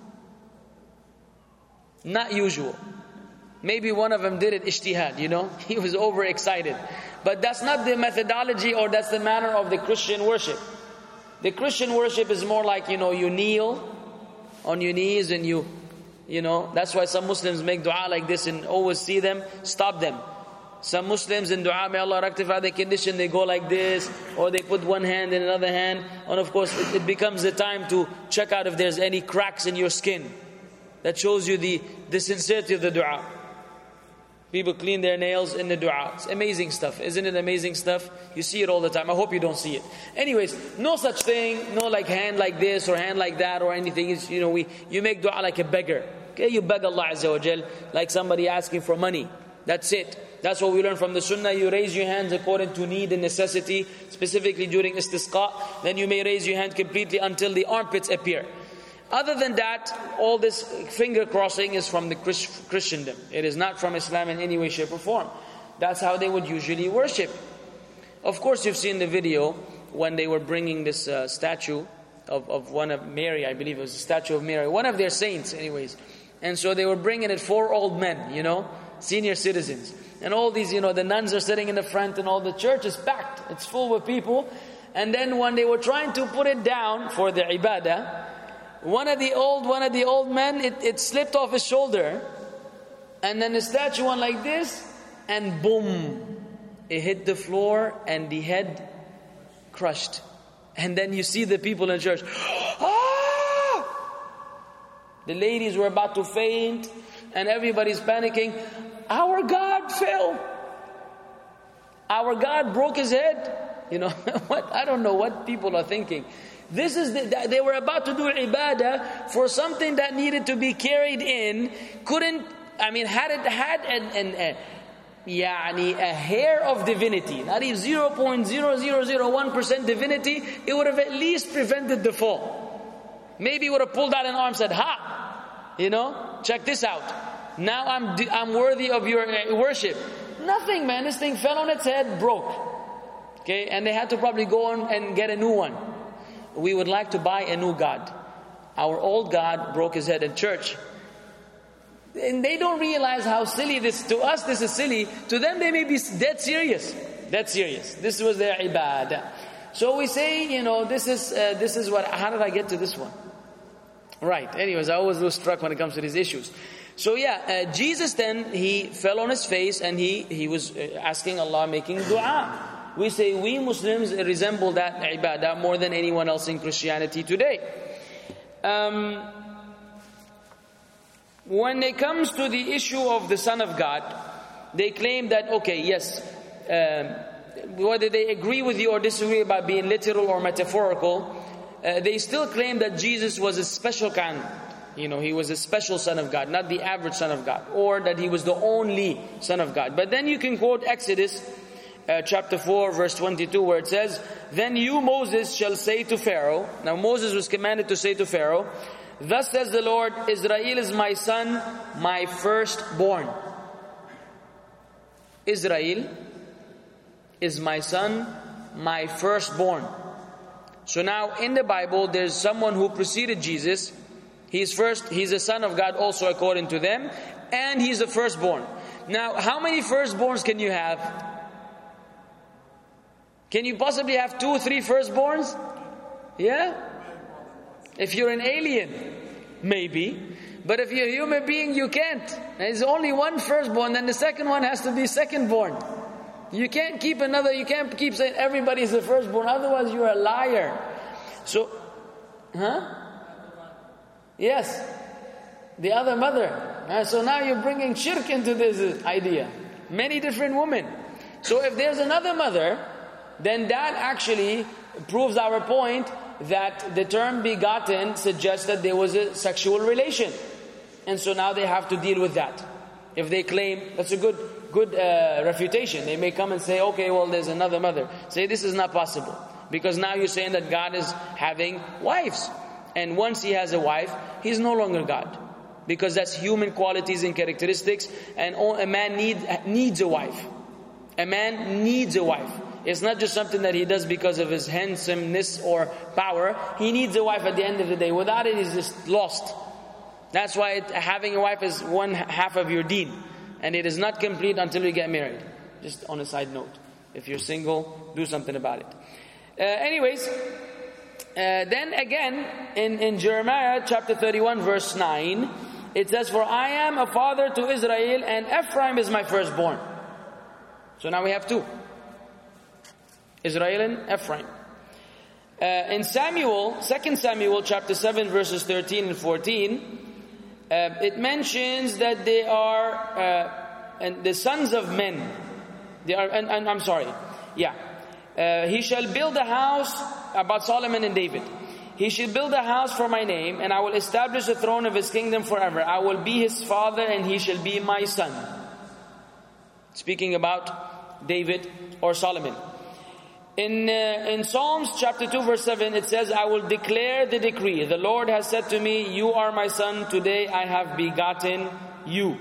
Not usual. Maybe one of them did it ijtihad, you know. He was overexcited. But that's not the methodology, or that's the manner of the Christian worship. The Christian worship is more like, you know, you kneel on your knees and you, you know, that's why some Muslims make dua like this and always see them, stop them. Some Muslims in dua, may Allah rectify the condition, they go like this, or they put one hand in another hand. And of course, it, it becomes the time to check out if there's any cracks in your skin. That shows you the, the sincerity of the dua. People clean their nails in the dua. It's amazing stuff. Isn't it amazing stuff? You see it all the time. I hope you don't see it. Anyways, no such thing. No like hand like this or hand like that or anything. It's, you know, we you make dua like a beggar. Okay, you beg Allah Azza wa Jal like somebody asking for money. That's it. That's what we learn from the Sunnah. You raise your hands according to need and necessity, specifically during istisqa. Then you may raise your hand completely until the armpits appear. Other than that, all this finger crossing is from the Christendom. It is not from Islam in any way, shape or form. That's how they would usually worship. Of course, you've seen the video when they were bringing this uh, statue of, of one of Mary, I believe it was a statue of Mary, one of their saints anyways. And so they were bringing it, four old men, you know, senior citizens. And all these, you know, the nuns are sitting in the front and all the church is packed. It's full with people. And then when they were trying to put it down for the ibadah, One of the old, one of the old men, it, it slipped off his shoulder, and then the statue went like this, and boom, it hit the floor, and the head crushed. And then you see the people in church, ah! The ladies were about to faint, and everybody's panicking. Our God fell. Our God broke his head. You know what? I don't know what people are thinking. This is the, they were about to do ibadah for something that needed to be carried in. Couldn't, I mean, had it had an, an, a, يعني, a hair of divinity, not even zero point zero zero zero one percent divinity, it would have at least prevented the fall. Maybe it would have pulled out an arm and said, ha, you know, check this out. Now I'm, I'm worthy of your worship. Nothing, man. This thing fell on its head, broke. Okay, and they had to probably go on and get a new one. We would like to buy a new God. Our old God broke his head in church. And they don't realize how silly this, to us this is silly. To them they may be dead serious. Dead serious. This was their ibadah. So we say, you know, this is, uh, this is what, how did I get to this one? Right. Anyways, I always lose track when it comes to these issues. So yeah, uh, Jesus then, he fell on his face and he, he was uh, asking Allah, making dua. We say we Muslims resemble that ibadah more than anyone else in Christianity today. Um, when it comes to the issue of the Son of God, they claim that, okay, yes, um, whether they agree with you or disagree about being literal or metaphorical, uh, they still claim that Jesus was a special kind. You know, he was a special Son of God, not the average Son of God, or that he was the only Son of God. But then you can quote Exodus Uh, chapter four verse twenty-two, where it says, then you Moses shall say to Pharaoh. Now Moses was commanded to say to Pharaoh, thus says the Lord, Israel is my son, my firstborn. Israel is my son, my firstborn. So now in the Bible there's someone who preceded Jesus. He's first, he's a son of God also according to them, and he's the firstborn. Now, how many firstborns can you have? Can you possibly have two, three firstborns? Yeah? If you're an alien, maybe. But if you're a human being, you can't. There's only one firstborn, then the second one has to be secondborn. You can't keep another, you can't keep saying everybody's the firstborn, otherwise you're a liar. So, huh? Yes. The other mother. Uh, so now you're bringing shirk into this idea. Many different women. So if there's another mother, then that actually proves our point that the term begotten suggests that there was a sexual relation. And so now they have to deal with that. If they claim, that's a good good uh, refutation. They may come and say, okay, well, there's another mother. Say, this is not possible. Because now you're saying that God is having wives. And once He has a wife, He's no longer God. Because that's human qualities and characteristics. And a man need, needs a wife. A man needs a wife. It's not just something that he does because of his handsomeness or power. He needs a wife at the end of the day. Without it, he's just lost. That's why it, having a wife is one half of your deen. And it is not complete until you get married. Just on a side note. If you're single, do something about it. Uh, anyways, uh, then again, in, in Jeremiah chapter thirty-one verse nine, it says, for I am a father to Israel and Ephraim is my firstborn. So now we have two. Israel and Ephraim. Uh, in Samuel, Second Samuel chapter seven verses thirteen and fourteen, uh, it mentions that they are uh, and the sons of men. They are, and, and I'm sorry, yeah. Uh, he shall build a house, about Solomon and David. He shall build a house for my name, and I will establish the throne of his kingdom forever. I will be his father, and he shall be my son. Speaking about David or Solomon. In, uh, in Psalms chapter two verse seven, it says, I will declare the decree. The Lord has said to me, you are my son, today I have begotten you.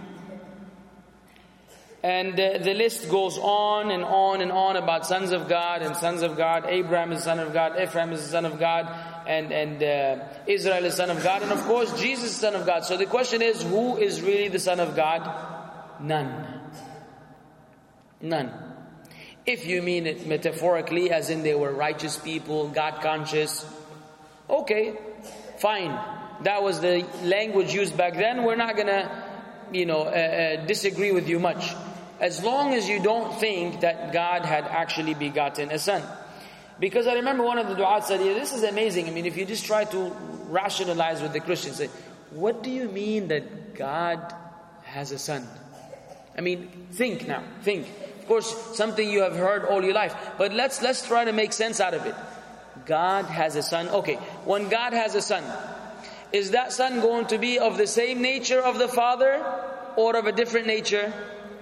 And uh, the list goes on and on and on about sons of God and sons of God. Abraham is the son of God, Ephraim is the son of God, and, and uh, Israel is the son of God. And of course, Jesus is the son of God. So the question is, who is really the son of God? None. None. If you mean it metaphorically, as in they were righteous people, God conscious, okay, fine. That was the language used back then. We're not gonna, you know, uh, uh, disagree with you much. As long as you don't think that God had actually begotten a son. Because I remember one of the du'at said, yeah, this is amazing. I mean, if you just try to rationalize with the Christians, say, what do you mean that God has a son? I mean, think now, think. Of course, something you have heard all your life. But let's let's try to make sense out of it. God has a son. Okay, when God has a son, is that son going to be of the same nature of the father or of a different nature?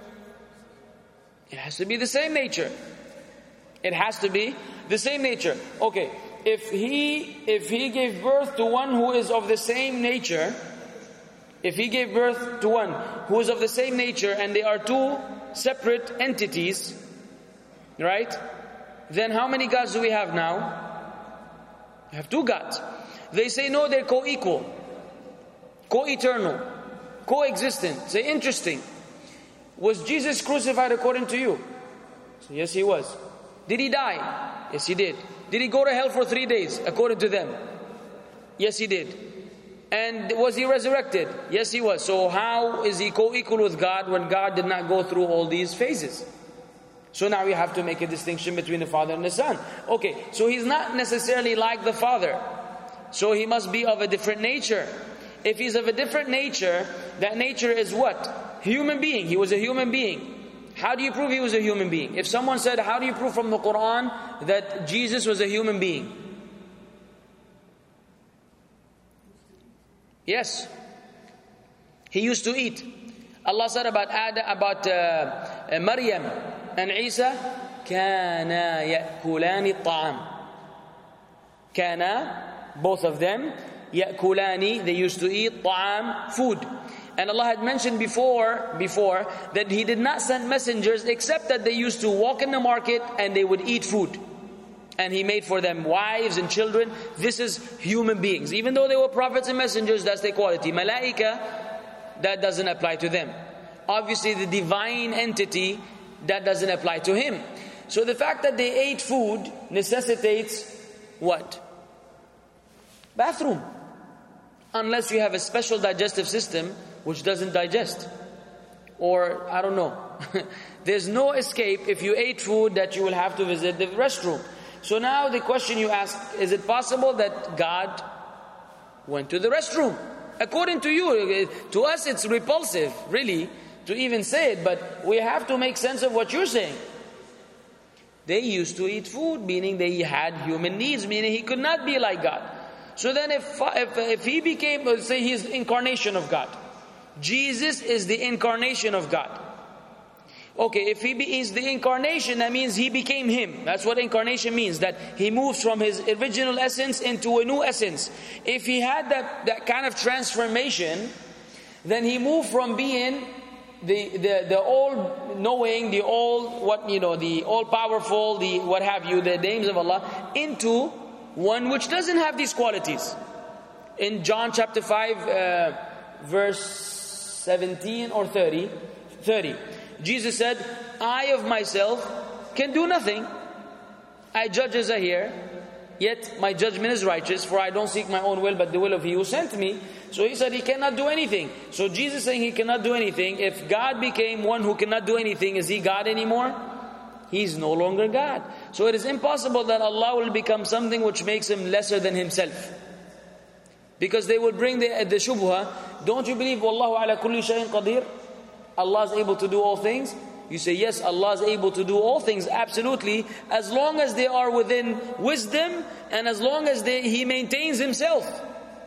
It has to be the same nature. It has to be the same nature. Okay, if he if he gave birth to one who is of the same nature, if he gave birth to one who is of the same nature and they are two separate entities, right? Then how many gods do we have now? We have two gods. They say no, they're co-equal, co-eternal, co-existent. Say, interesting. Was Jesus crucified according to you? So, yes, he was. Did he die? Yes, he did. Did he go to hell for three days according to them? Yes, he did. And was he resurrected? Yes, he was. So how is he co-equal with God when God did not go through all these phases? So now we have to make a distinction between the Father and the Son. Okay, so he's not necessarily like the Father. So he must be of a different nature. If he's of a different nature, that nature is what? Human being. He was a human being. How do you prove he was a human being? If someone said, how do you prove from the Quran that Jesus was a human being? Yes. He used to eat. Allah said about Adam, about uh, Maryam and Isa, كَانَا يَأْكُلَانِ الطَّعَامِ. Kana, both of them, يَأْكُلَانِ, they used to eat طَعَام, food. And Allah had mentioned before, before that He did not send messengers except that they used to walk in the market and they would eat food. And He made for them wives and children. This is human beings. Even though they were prophets and messengers, that's their quality. Malaika, that doesn't apply to them. obviously the divine entity, that doesn't apply to him. So the fact that they ate food necessitates what? Bathroom. Unless you have a special digestive system which doesn't digest. Or, I don't know. There's no escape if you ate food that you will have to visit the restroom. So now the question you ask, is it possible that God went to the restroom? According to you, to us it's repulsive, really, to even say it, but we have to make sense of what you're saying. They used to eat food, meaning they had human needs, meaning he could not be like God. So then if, if, if he became, let's say he's the incarnation of God. Jesus is the incarnation of God. Okay, if he be, is the incarnation, that means he became him. That's what incarnation means, that he moves from his original essence into a new essence. If he had that, that kind of transformation, then he moved from being the the the all knowing, the all what you know, the all powerful, the what have you, the names of Allah, into one which doesn't have these qualities. In John chapter five, uh, verse seventeen or thirty, thirty, Jesus said, "I of myself can do nothing. I judge as I hear, yet my judgment is righteous, for I don't seek my own will, but the will of He who sent me." So he said he cannot do anything. So Jesus saying he cannot do anything. If God became one who cannot do anything, is he God anymore? He's no longer God. So it is impossible that Allah will become something which makes him lesser than himself. Because they will bring the, the shubha, don't you believe Wallahu ala kulli shayin qadir? Allah is able to do all things? You say, yes, Allah is able to do all things, absolutely, as long as they are within wisdom and as long as they, He maintains Himself.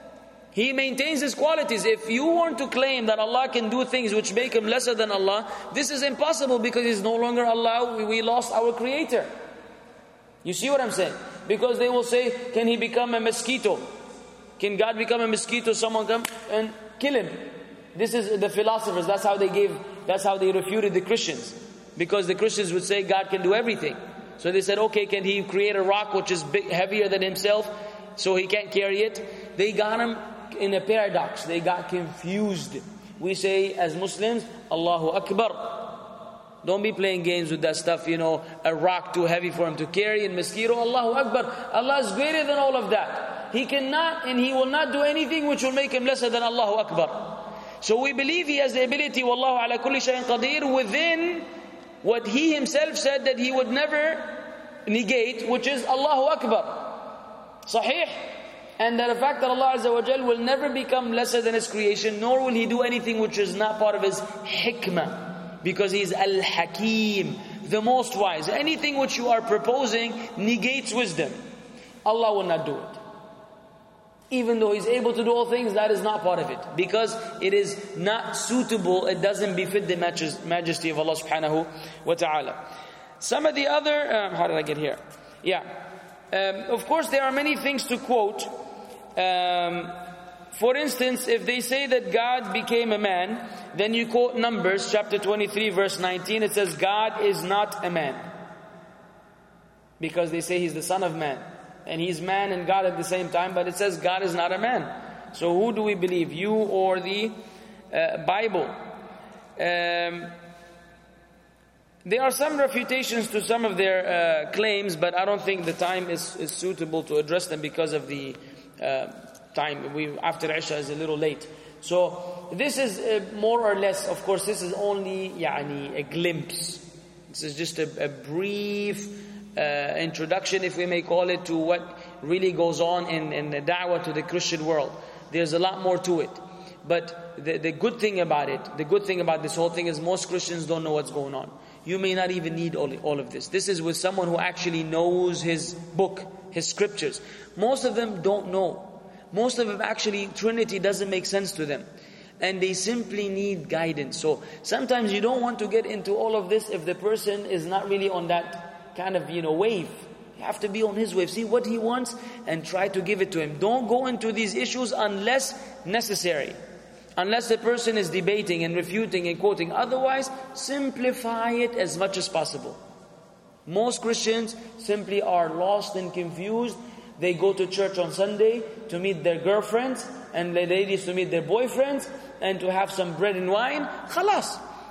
He maintains His qualities. If you want to claim that Allah can do things which make Him lesser than Allah, this is impossible because He's no longer Allah. We, we lost our Creator. You see what I'm saying? Because they will say, can He become a mosquito? Can God become a mosquito? Someone come and kill Him. This is the philosophers. That's how they gave, that's how they refuted the Christians. Because the Christians would say God can do everything. So they said, okay, can He create a rock which is big, heavier than Himself so He can't carry it? They got Him in a paradox. They got confused. We say as Muslims, Allahu Akbar. Don't be playing games with that stuff, you know, a rock too heavy for Him to carry, and mosquito, Allahu Akbar. Allah is greater than all of that. He cannot and He will not do anything which will make Him lesser than Allahu Akbar. So we believe He has the ability, Wallahu ala kulli shayin qadir, within what He Himself said that He would never negate, which is Allahu Akbar. Sahih? And that the fact that Allah Azza wa Jal will never become lesser than His creation, nor will He do anything which is not part of His hikmah. Because He is Al-Hakim, the most wise. Anything which you are proposing negates wisdom. Allah will not do it. Even though He's able to do all things, that is not part of it. Because it is not suitable, it doesn't befit the majesty of Allah subhanahu wa ta'ala. Some of the other, um, how did I get here? Yeah. Um, of course, there are many things to quote. Um, for instance, if they say that God became a man, then you quote Numbers chapter twenty-three verse nineteen. It says God is not a man. Because they say He's the son of man. And He's man and God at the same time, but it says God is not a man. So who do we believe? You or the uh, Bible? Um, there are some refutations to some of their uh, claims, but I don't think the time is, is suitable to address them because of the uh, time. We after Isha is a little late. So this is uh, more or less, of course, this is only يعني, a glimpse. This is just a, a brief Uh, introduction, if we may call it, to what really goes on in, in the da'wah to the Christian world. There's a lot more to it. But the, the good thing about it, the good thing about this whole thing is most Christians don't know what's going on. You may not even need all, all of this. This is with someone who actually knows his book, his scriptures. Most of them don't know. Most of them actually, Trinity doesn't make sense to them. And they simply need guidance. So sometimes you don't want to get into all of this if the person is not really on that kind of, you know, wave. You have to be on his wave. See what he wants and try to give it to him. Don't go into these issues unless necessary. Unless the person is debating and refuting and quoting. Otherwise, simplify it as much as possible. Most Christians simply are lost and confused. They go to church on Sunday to meet their girlfriends and the ladies to meet their boyfriends and to have some bread and wine. Khalas.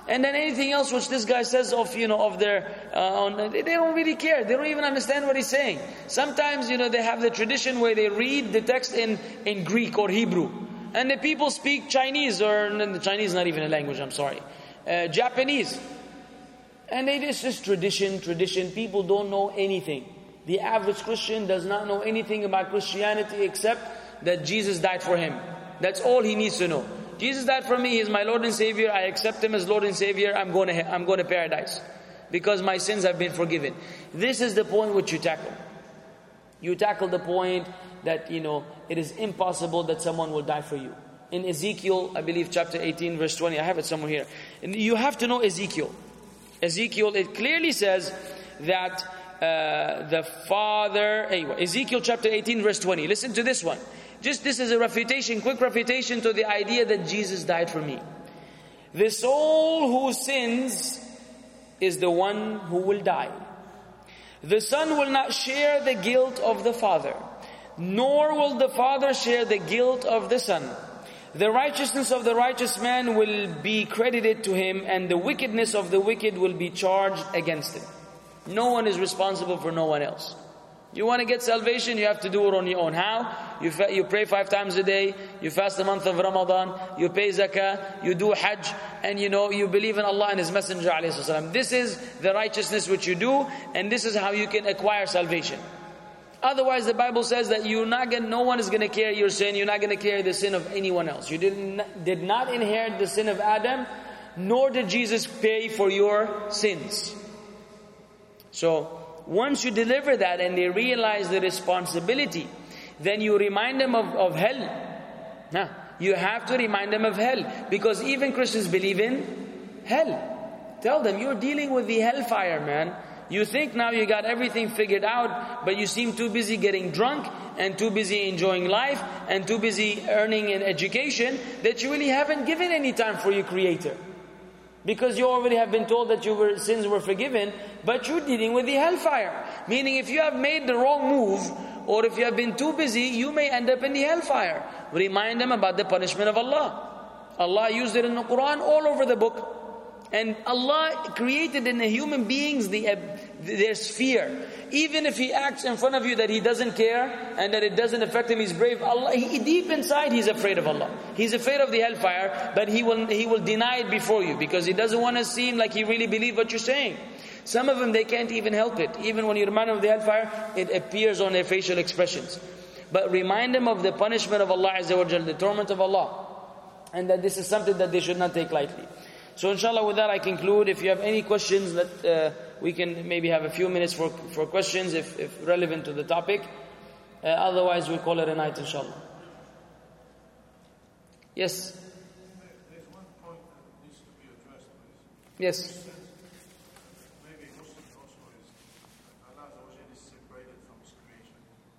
And then anything else which this guy says of, you know, of their, uh, on, they don't really care. They don't even understand what he's saying. Sometimes, you know, they have the tradition where they read the text in, in Greek or Hebrew. And the people speak Chinese, or the Chinese is not even a language, I'm sorry. Uh, Japanese. And they just, just tradition, tradition. People don't know anything. The average Christian does not know anything about Christianity except that Jesus died for him. That's all he needs to know. Jesus died for me, He is my Lord and Savior, I accept Him as Lord and Savior, I'm going to, I'm going to paradise. Because my sins have been forgiven. This is the point which you tackle. You tackle the point that, you know, it is impossible that someone will die for you. In Ezekiel, I believe chapter eighteen verse twenty, I have it somewhere here. And you have to know Ezekiel. Ezekiel, it clearly says that uh, the Father, anyway, Ezekiel chapter eighteen verse twenty, listen to this one. Just this is a refutation, quick refutation to the idea that Jesus died for me. The soul who sins is the one who will die. The Son will not share the guilt of the Father, nor will the Father share the guilt of the Son. The righteousness of the righteous man will be credited to him, and the wickedness of the wicked will be charged against him. No one is responsible for no one else. You want to get salvation, you have to do it on your own. How? You fa- you pray five times a day, you fast the month of Ramadan, you pay zakah, you do hajj, and you know, you believe in Allah and His Messenger alayhi wasallam. This is the righteousness which you do, and this is how you can acquire salvation. Otherwise, the Bible says that you're not going, no one is going to carry your sin, you're not going to carry the sin of anyone else. You did did not inherit the sin of Adam, nor did Jesus pay for your sins. So, once you deliver that and they realize the responsibility, then you remind them of, of hell. Now, you have to remind them of hell. Because even Christians believe in hell. Tell them, you're dealing with the hellfire, man. You think now you got everything figured out, but you seem too busy getting drunk and too busy enjoying life and too busy earning an education that you really haven't given any time for your Creator. Because you already have been told that your sins were forgiven, but you're dealing with the hellfire. Meaning if you have made the wrong move, or if you have been too busy, you may end up in the hellfire. Remind them about the punishment of Allah. Allah used it in the Quran all over the book. And Allah created in the human beings the, uh, there's fear. Even if he acts in front of you that he doesn't care and that it doesn't affect him, he's brave. Allah, he, deep inside, he's afraid of Allah. He's afraid of the hellfire, but he will he will deny it before you because he doesn't want to seem like he really believes what you're saying. Some of them, they can't even help it. Even when you remind them of the hellfire, it appears on their facial expressions. But remind them of the punishment of Allah Azza wa Jal, the torment of Allah, and that this is something that they should not take lightly. So inshallah, with that I conclude. If you have any questions, that uh, we can maybe have a few minutes for for questions if, if relevant to the topic. Uh, otherwise, we'll call it a night, inshallah. Yes. There's one point that needs to be addressed, please. Yes. Maybe Muslim also is Allah is separated from His creation.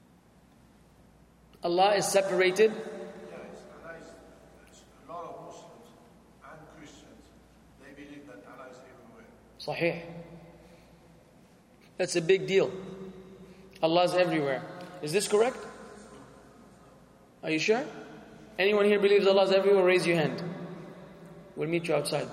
Allah is separated. Yeah, it's, Allah is, it's a lot of Muslims and Christians, they believe that Allah is everywhere. Sahih. That's a big deal. Allah is everywhere. Is this correct? Are you sure? Anyone here believes Allah is everywhere? Raise your hand. We'll meet you outside.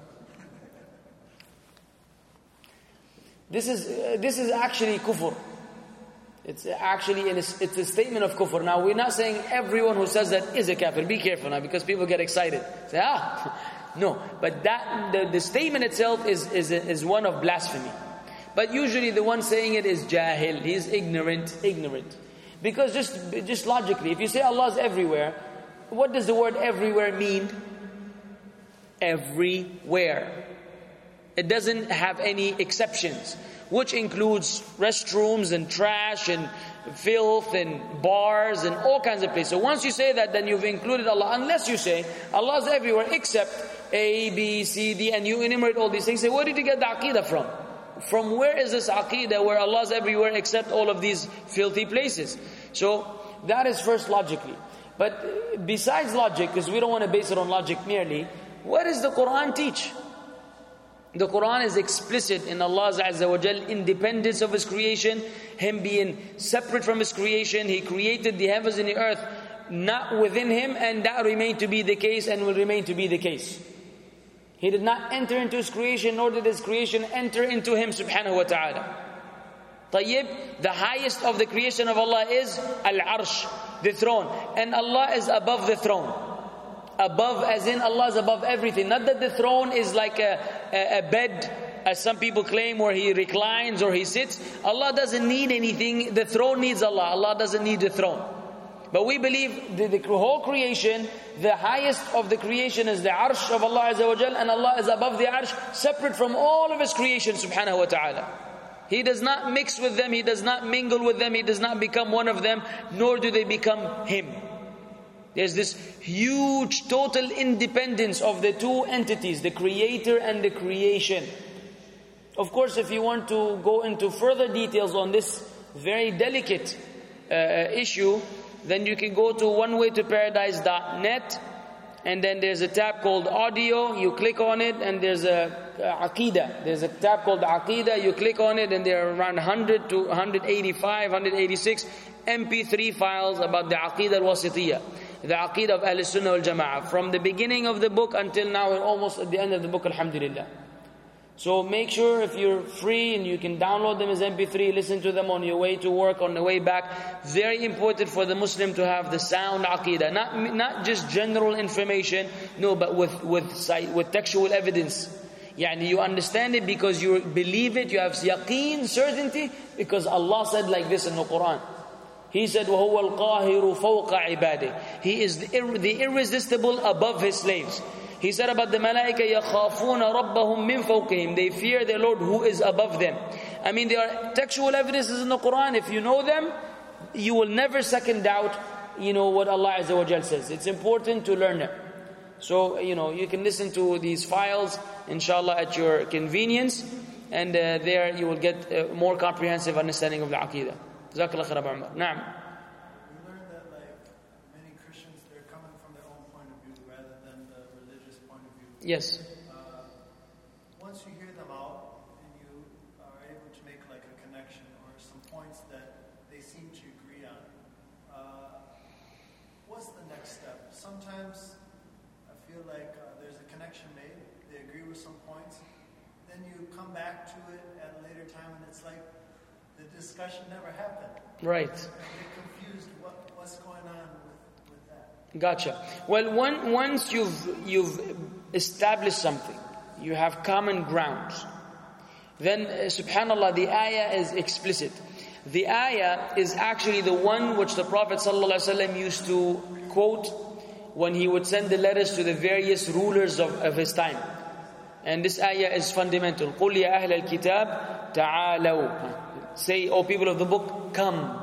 This is uh, this is actually kufr. It's actually an, it's a statement of kufr. Now we're not saying everyone who says that is a kafir. Be careful now because people get excited. Say ah, no. But that the, the statement itself is is is one of blasphemy. But usually the one saying it is jahil. He is ignorant, ignorant. Because just just logically, if you say Allah is everywhere, what does the word everywhere mean? Everywhere. It doesn't have any exceptions, which includes restrooms and trash and filth and bars and all kinds of places. So once you say that, then you've included Allah. Unless you say Allah is everywhere except A, B, C, D, and you enumerate all these things. Say, where did you get the aqidah from? From where is this aqidah where Allah is everywhere except all of these filthy places? So that is first logically. But besides logic, because we don't want to base it on logic merely, what does the Quran teach? The Quran is explicit in Allah's Azza wa Jal independence of His creation, Him being separate from His creation. He created the heavens and the earth not within Him, and that remained to be the case and will remain to be the case. He did not enter into His creation, nor did His creation enter into Him subhanahu wa ta'ala. Tayyib, the highest of the creation of Allah is Al-Arsh, the throne. And Allah is above the throne. Above as in Allah is above everything. Not that the throne is like a, a, a bed, as some people claim, where He reclines or He sits. Allah doesn't need anything. The throne needs Allah. Allah doesn't need the throne. But we believe the, the whole creation, the highest of the creation is the Arsh of Allah Azza wa Jal, and Allah is above the Arsh, separate from all of His creation subhanahu wa ta'ala. He does not mix with them, He does not mingle with them, He does not become one of them, nor do they become Him. There's this huge total independence of the two entities, the creator and the creation. Of course, if you want to go into further details on this very delicate uh, issue, then you can go to one way to paradise dot net, and then there's a tab called audio, you click on it, and there's a uh, Aqidah. There's a tab called Aqidah, you click on it, and there are around one hundred to one eighty-five, one eighty-six M P three files about the Aqidah al-Wasitiyah, the Aqidah of Ahl Sunnah wal Jama'ah, from the beginning of the book until now, and almost at the end of the book, alhamdulillah. So make sure if you're free and you can download them as M P three, listen to them on your way to work, on the way back. Very important for the Muslim to have the sound aqidah. Not, not just general information, no, but with, with, with textual evidence. Yani you understand it because you believe it, you have yaqeen, certainty, because Allah said like this in the Quran. He said, وَهُوَ الْقَاهِرُ فَوْقَ عِبَادِهِ. He is the, ir- the irresistible above His slaves. He said about the malaika, يَخَافُونَ رَبَّهُمْ مِنْ فَوْقِهِمْ. They fear their Lord who is above them. I mean, there are textual evidences in the Quran. If you know them, you will never second doubt, you know, what Allah Azza wa Jal says. It's important to learn them. So, you know, you can listen to these files, inshallah, at your convenience. And uh, there you will get a more comprehensive understanding of the Aqidah. Jazakallah khair, Abu Umar. Naam. Yes. Uh, once you hear them out and you are able to make like a connection or some points that they seem to agree on, uh, what's the next step? Sometimes I feel like uh, there's a connection made, they agree with some points, then you come back to it at a later time and it's like the discussion never happened. Right. I get confused what, what's going on with, with that. Gotcha. Well, one, once you've you've established something, you have common grounds, then uh, subhanallah, the ayah is explicit. The ayah is actually the one which the Prophet ﷺ used to quote when he would send the letters to the various rulers of, of his time. And this ayah is fundamental. قُلْ يَا أَهْلَ الْكِتَابِ تَعَالَوْا. Say, O people of the book, come.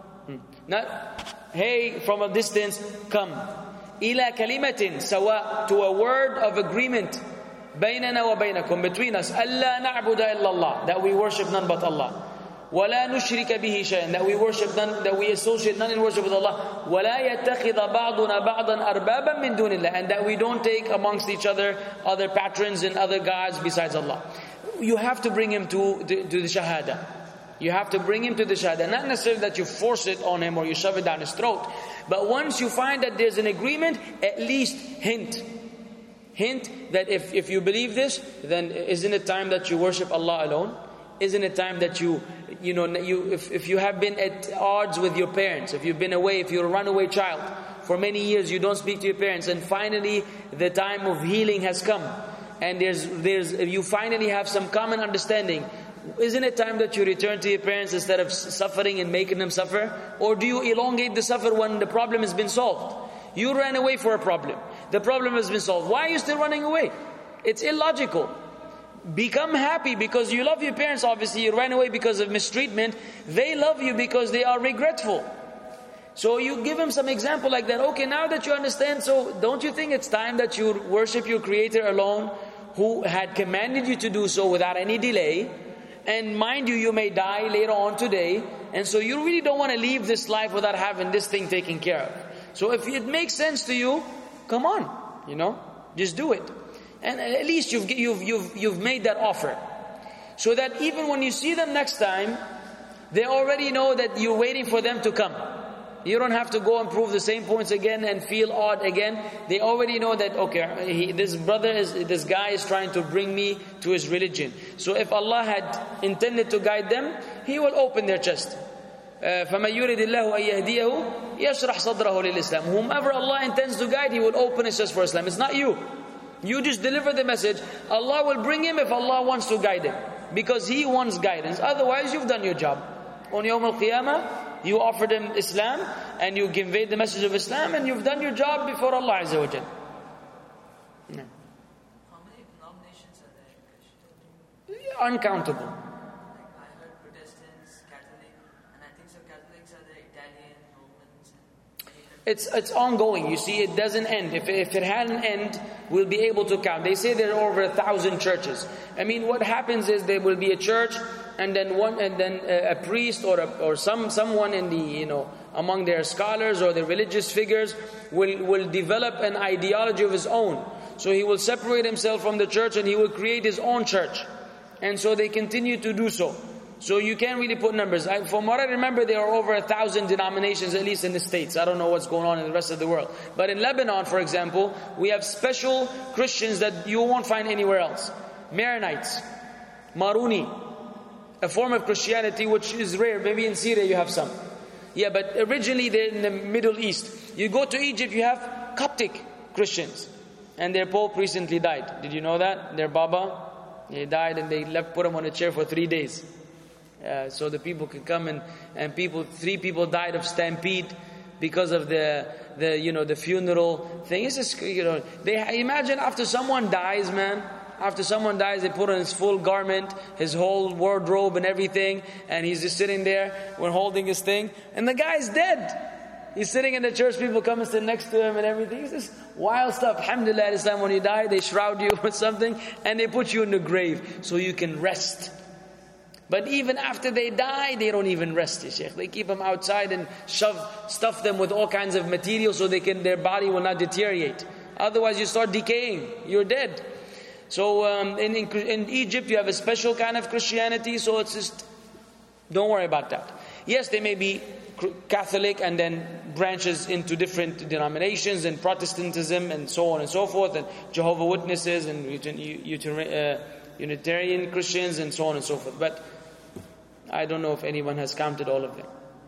Not, hey, from a distance, come. إِلَى كَلِمَةٍ سَوَاء. To a word of agreement. بَيْنَنَا وَبَيْنَكُمْ. Between us. أَلَّا نَعْبُدَ إِلَّا اللَّهِ. That we worship none but Allah. وَلَا نُشْرِكَ بِهِ شَيْئًا. That we worship none, that we associate none in worship with Allah. وَلَا يَتَّخِذَ بَعْضُنَا بَعْضًا أَرْبَابًا مِّن دُونِ اللَّهِ. And that we don't take amongst each other other patrons and other gods besides Allah. You have to bring him to, to, to the shahada. You have to bring him to the shahada. Not necessarily that you force it on him or you shove it down his throat. But once you find that there's an agreement, at least hint. Hint that if, if you believe this, then isn't it time that you worship Allah alone? Isn't it time that you, you know, you if, if you have been at odds with your parents, if you've been away, if you're a runaway child, for many years you don't speak to your parents, and finally the time of healing has come, and there's, there's, you finally have some common understanding, isn't it time that you return to your parents instead of suffering and making them suffer? Or do you elongate the suffer when the problem has been solved? You ran away for a problem. The problem has been solved. Why are you still running away? It's illogical. Become happy because you love your parents. Obviously you ran away because of mistreatment. They love you because they are regretful. So you give them some example like that. Okay, now that you understand, so don't you think it's time that you worship your Creator alone, who had commanded you to do so without any delay? And mind you, you may die later on today, and so you really don't want to leave this life without having this thing taken care of. So if it makes sense to you, come on, you know, just do it. And at least you've, you've, you've, you've made that offer. So that even when you see them next time, they already know that you're waiting for them to come. You don't have to go and prove the same points again and feel odd again. They already know that, okay, he, this brother is, this guy is trying to bring me to his religion. So if Allah had intended to guide them, He will open their chest. Uh, فَمَنْ يُرِدِ اللَّهُ أَنْ يَهْدِيَهُ يَشْرَحْ صَدْرَهُ لِلْإِسْلَامِ. Whomever Allah intends to guide, He will open his chest for Islam. It's not you. You just deliver the message. Allah will bring him if Allah wants to guide him, because He wants guidance. Otherwise, you've done your job. On Yawm al-Qiyamah, you offered him Islam and you conveyed the message of Islam, and you've done your job before Allah Azza wa Jal. No. How many denominations are there in Christianity? Uncountable. Like I heard Protestants, Catholic, and I think so Catholics are the Italian, Romans, and It's it's ongoing. You see, it doesn't end. If if it had an end, we'll be able to count. They say there are over a thousand churches. I mean, what happens is there will be a church, and then one, and then a, a priest or a, or some someone in the you know among their scholars or their religious figures will will develop an ideology of his own. So he will separate himself from the church and he will create his own church, and so they continue to do so. So you can't really put numbers. I, from what I remember, there are over a thousand denominations, at least in the States. I don't know what's going on in the rest of the world. But in Lebanon, for example, we have special Christians that you won't find anywhere else. Maronites, Maruni, a form of Christianity which is rare. Maybe in Syria you have some. Yeah, but originally they're in the Middle East. You go to Egypt, you have Coptic Christians. And their Pope recently died. Did you know that? Their Baba, he died and they left, put him on a chair for three days. Uh, so the people could come and, and people, three people died of stampede because of the, the, you know, the funeral thing. It's just, you know, they imagine after someone dies, man, after someone dies, they put on his full garment, his whole wardrobe and everything, and he's just sitting there, we're holding his thing, and the guy's dead. He's sitting in the church, people come and sit next to him and everything. It's just wild stuff. Alhamdulillah, this time when you die, they shroud you with something, and they put you in the grave so you can rest. But even after they die, they don't even rest, Shaykh. They keep them outside and shove, stuff them with all kinds of material so they can, their body will not deteriorate. Otherwise, you start decaying. You're dead. So um, in, in in Egypt, you have a special kind of Christianity. So it's just, don't worry about that. Yes, they may be Catholic and then branches into different denominations and Protestantism and so on and so forth, and Jehovah's Witnesses and uh, Unitarian Christians and so on and so forth. But I don't know if anyone has counted all of them.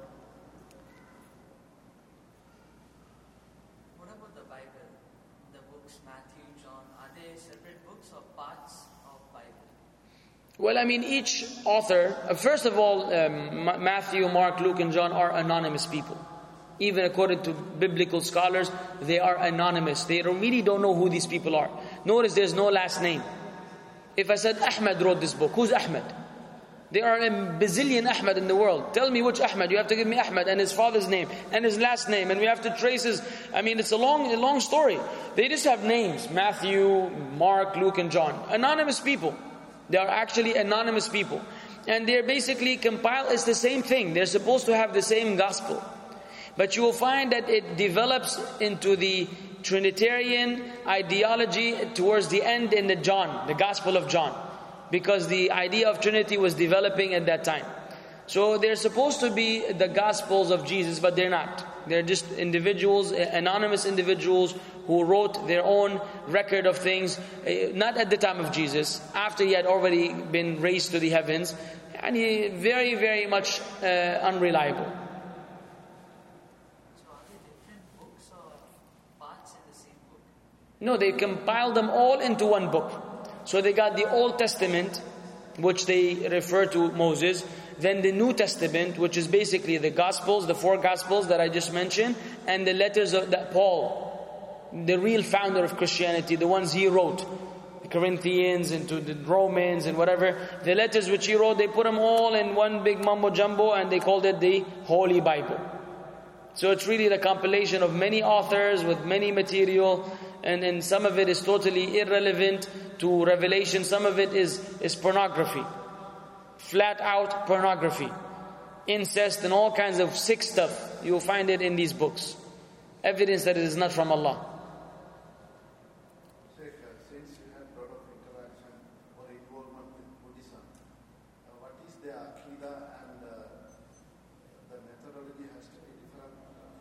what about the Bible? The books Matthew, John, are they separate books or parts of Bible? Well, I mean, each author, uh, first of all, um, Ma- Matthew, Mark, Luke, and John are anonymous people. Even according to biblical scholars, they are anonymous. They don't, really don't know who these people are. Notice there's no last name. If I said Ahmed wrote this book, who's Ahmed? There are a bazillion Ahmed in the world. Tell me which Ahmed. You have to give me Ahmed and his father's name and his last name, and we have to trace his. I mean, it's a long, a long story. They just have names: Matthew, Mark, Luke, and John. Anonymous people. They are actually anonymous people, and they're basically compiled. It's the same thing. They're supposed to have the same gospel, but you will find that it develops into the Trinitarian ideology towards the end in the John, the Gospel of John, because the idea of Trinity was developing at that time. So they're supposed to be the Gospels of Jesus, but they're not. They're just individuals, anonymous individuals who wrote their own record of things, not at the time of Jesus, after he had already been raised to the heavens, and he very, very much uh, unreliable. No, they compiled them all into one book. So they got the Old Testament, which they refer to Moses, then the New Testament, which is basically the Gospels, the four Gospels that I just mentioned, and the letters of that Paul, the real founder of Christianity, the ones he wrote, the Corinthians and to the Romans and whatever, the letters which he wrote, they put them all in one big mumbo jumbo and they called it the Holy Bible. So it's really the compilation of many authors with many material, and, and some of it is totally irrelevant to revelation. Some of it is, is pornography. Flat out pornography. Incest and all kinds of sick stuff. You will find it in these books. Evidence that it is not from Allah. Sheikh, since you have a lot of interaction or involvement with Buddhism, uh, what is the Aqidah and uh, the methodology has to be different? Uh,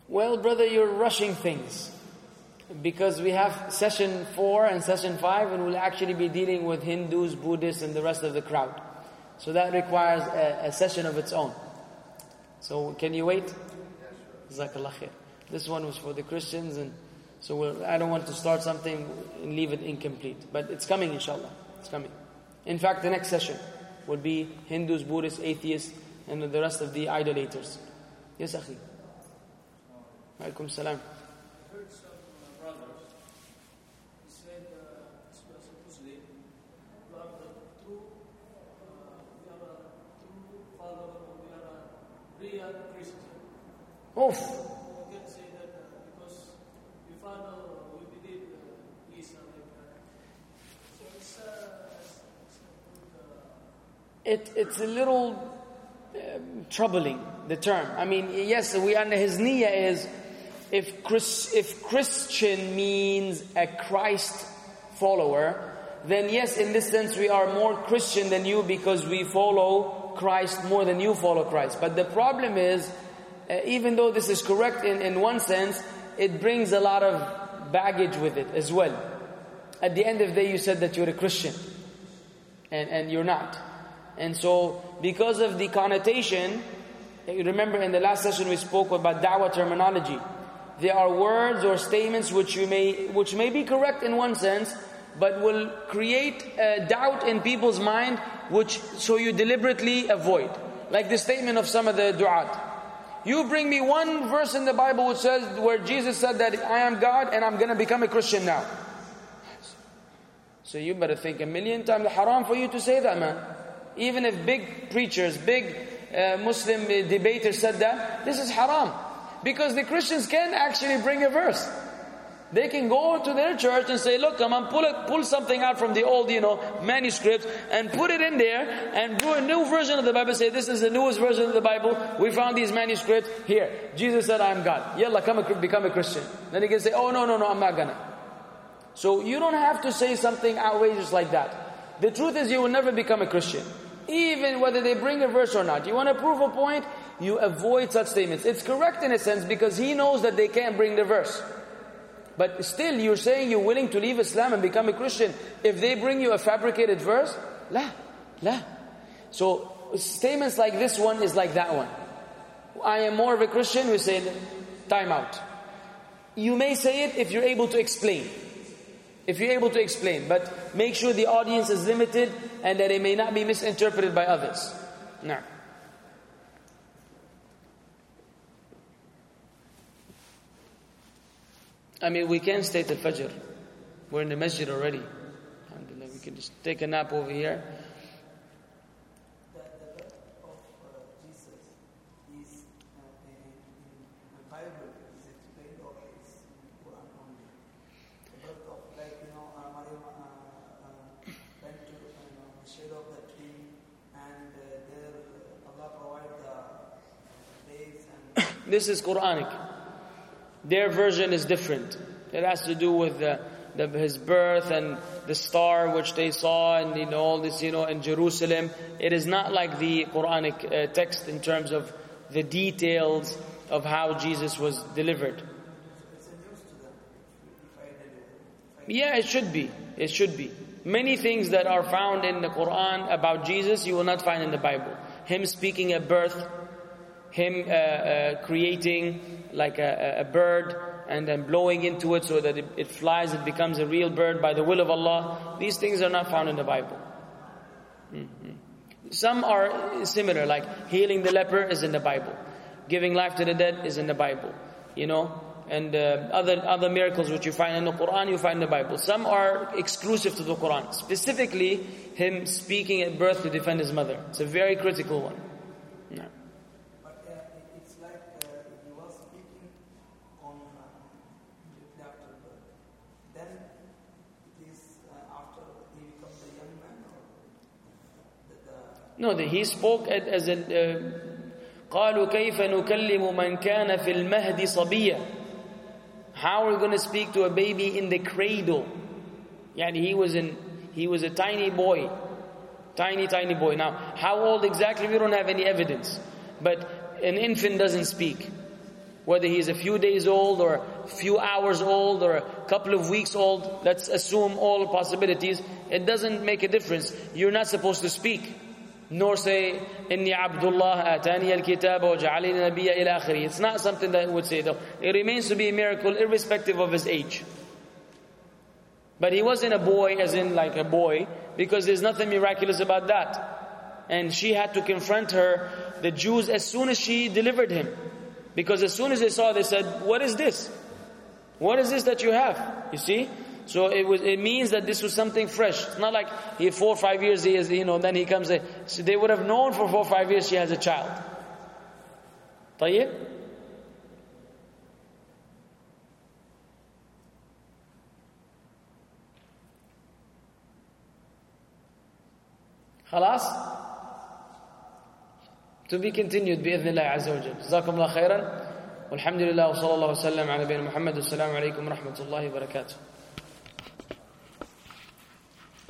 Well, brother, you're rushing things. Because we have session four and session five, and we'll actually be dealing with Hindus, Buddhists, and the rest of the crowd. So that requires a, a session of its own. So can you wait? Jazakallah khair. This one was for the Christians, and so we'll, I don't want to start something and leave it incomplete. But it's coming, inshallah. It's coming. In fact, the next session will be Hindus, Buddhists, atheists, and the rest of the idolaters. Yes, akhi. Alaikum salam. Oof. You can say that uh, because we follow, we believe uh, Isa like that. So it's, uh, it's, it's a good, uh, It, it's a little um, troubling, the term. I mean, yes, we under his niyyah is, if Chris, if Christian means a Christ follower, then yes, in this sense we are more Christian than you because we follow Christ more than you follow Christ. But the problem is, Uh, even though this is correct in, in one sense, it brings a lot of baggage with it as well. At the end of the day, you said that you're a Christian. And, and you're not. And so, because of the connotation, you remember in the last session we spoke about da'wah terminology. There are words or statements which you may, which may be correct in one sense, but will create a doubt in people's mind, which so you deliberately avoid. Like the statement of some of the du'at. You bring me one verse in the Bible which says, where Jesus said that I am God and I'm going to become a Christian now. So you better think a million times haram for you to say that, man. Even if big preachers, big uh, Muslim debaters said that, this is haram. Because the Christians can actually bring a verse. They can go to their church and say, look, come on, pull it, pull something out from the old, you know, manuscripts and put it in there and do a new version of the Bible. Say, this is the newest version of the Bible. We found these manuscripts here. Jesus said, I am God. Yalla, come a, become a Christian. Then he can say, oh, no, no, no, I'm not gonna. So you don't have to say something outrageous like that. The truth is you will never become a Christian. Even whether they bring a verse or not. You want to prove a point, you avoid such statements. It's correct in a sense because he knows that they can't bring the verse. But still, you're saying you're willing to leave Islam and become a Christian if they bring you a fabricated verse? La, la. So, statements like this one is like that one. I am more of a Christian, we say, time out. You may say it if you're able to explain. If you're able to explain. But make sure the audience is limited and that it may not be misinterpreted by others. Nah. I mean, we can stay till Fajr. We're in the masjid already. Alhamdulillah, we can just take a nap over here. The, the birth of uh, Jesus is uh, in, in the Bible is explained or is in Quran only. The birth of, like, you know, uh, Maryam uh, uh, went to uh, you know, the shade of the tree, and uh, there uh, Allah provided the days and. This is Quranic. Their version is different. It has to do with the, the, his birth and the star which they saw and you know, all this, you know, in Jerusalem. It is not like the Quranic uh, text in terms of the details of how Jesus was delivered. It's a news to them if I deliver. Yeah, it should be. It should be. Many things that are found in the Quran about Jesus, you will not find in the Bible. Him speaking at birth, him uh, uh, creating like a, a bird and then blowing into it so that it, it flies, it becomes a real bird by the will of Allah. These things are not found in the Bible. Mm-hmm. Some are similar, like healing the leper is in the Bible. Giving life to the dead is in the Bible. You know, and uh, other other miracles which you find in the Quran, you find in the Bible. Some are exclusive to the Quran. Specifically, him speaking at birth to defend his mother. It's a very critical one. No. But uh, it's like uh, he was speaking on uh, immediately after birth. Then it is uh, after he becomes a young man, or the, the No, the, he spoke at, as a uh, قالوا كيف نكلم من كان في المهد صبيا. How are we going to speak to a baby in the cradle? Yani he was in, he was a tiny boy, tiny tiny boy. Now, how old exactly? We don't have any evidence. But an infant doesn't speak. whether he is a few days old or a few hours old or a couple of weeks old, let's assume all possibilities, it doesn't make a difference. You're not supposed to speak, nor say, Inni Abdullah atani al-kitab wa ja'alini nabiyya ila akhiri. It's not something that would say though. It remains to be a miracle irrespective of his age. But he wasn't a boy as in like a boy, because there's nothing miraculous about that. And she had to confront her, the Jews, as soon as she delivered him. Because as soon as they saw, they said, what is this? What is this that you have? You see? So it was. It means that this was something fresh. It's not like he four or five years, he is, you know, then he comes. So they would have known for four or five years she has a child. طيب? خلاص? To be continued بإذن الله عز وجل. جزاكم الله خيرا والحمد لله وصلى الله وسلم على نبينا محمد والسلام عليكم ورحمة الله وبركاته.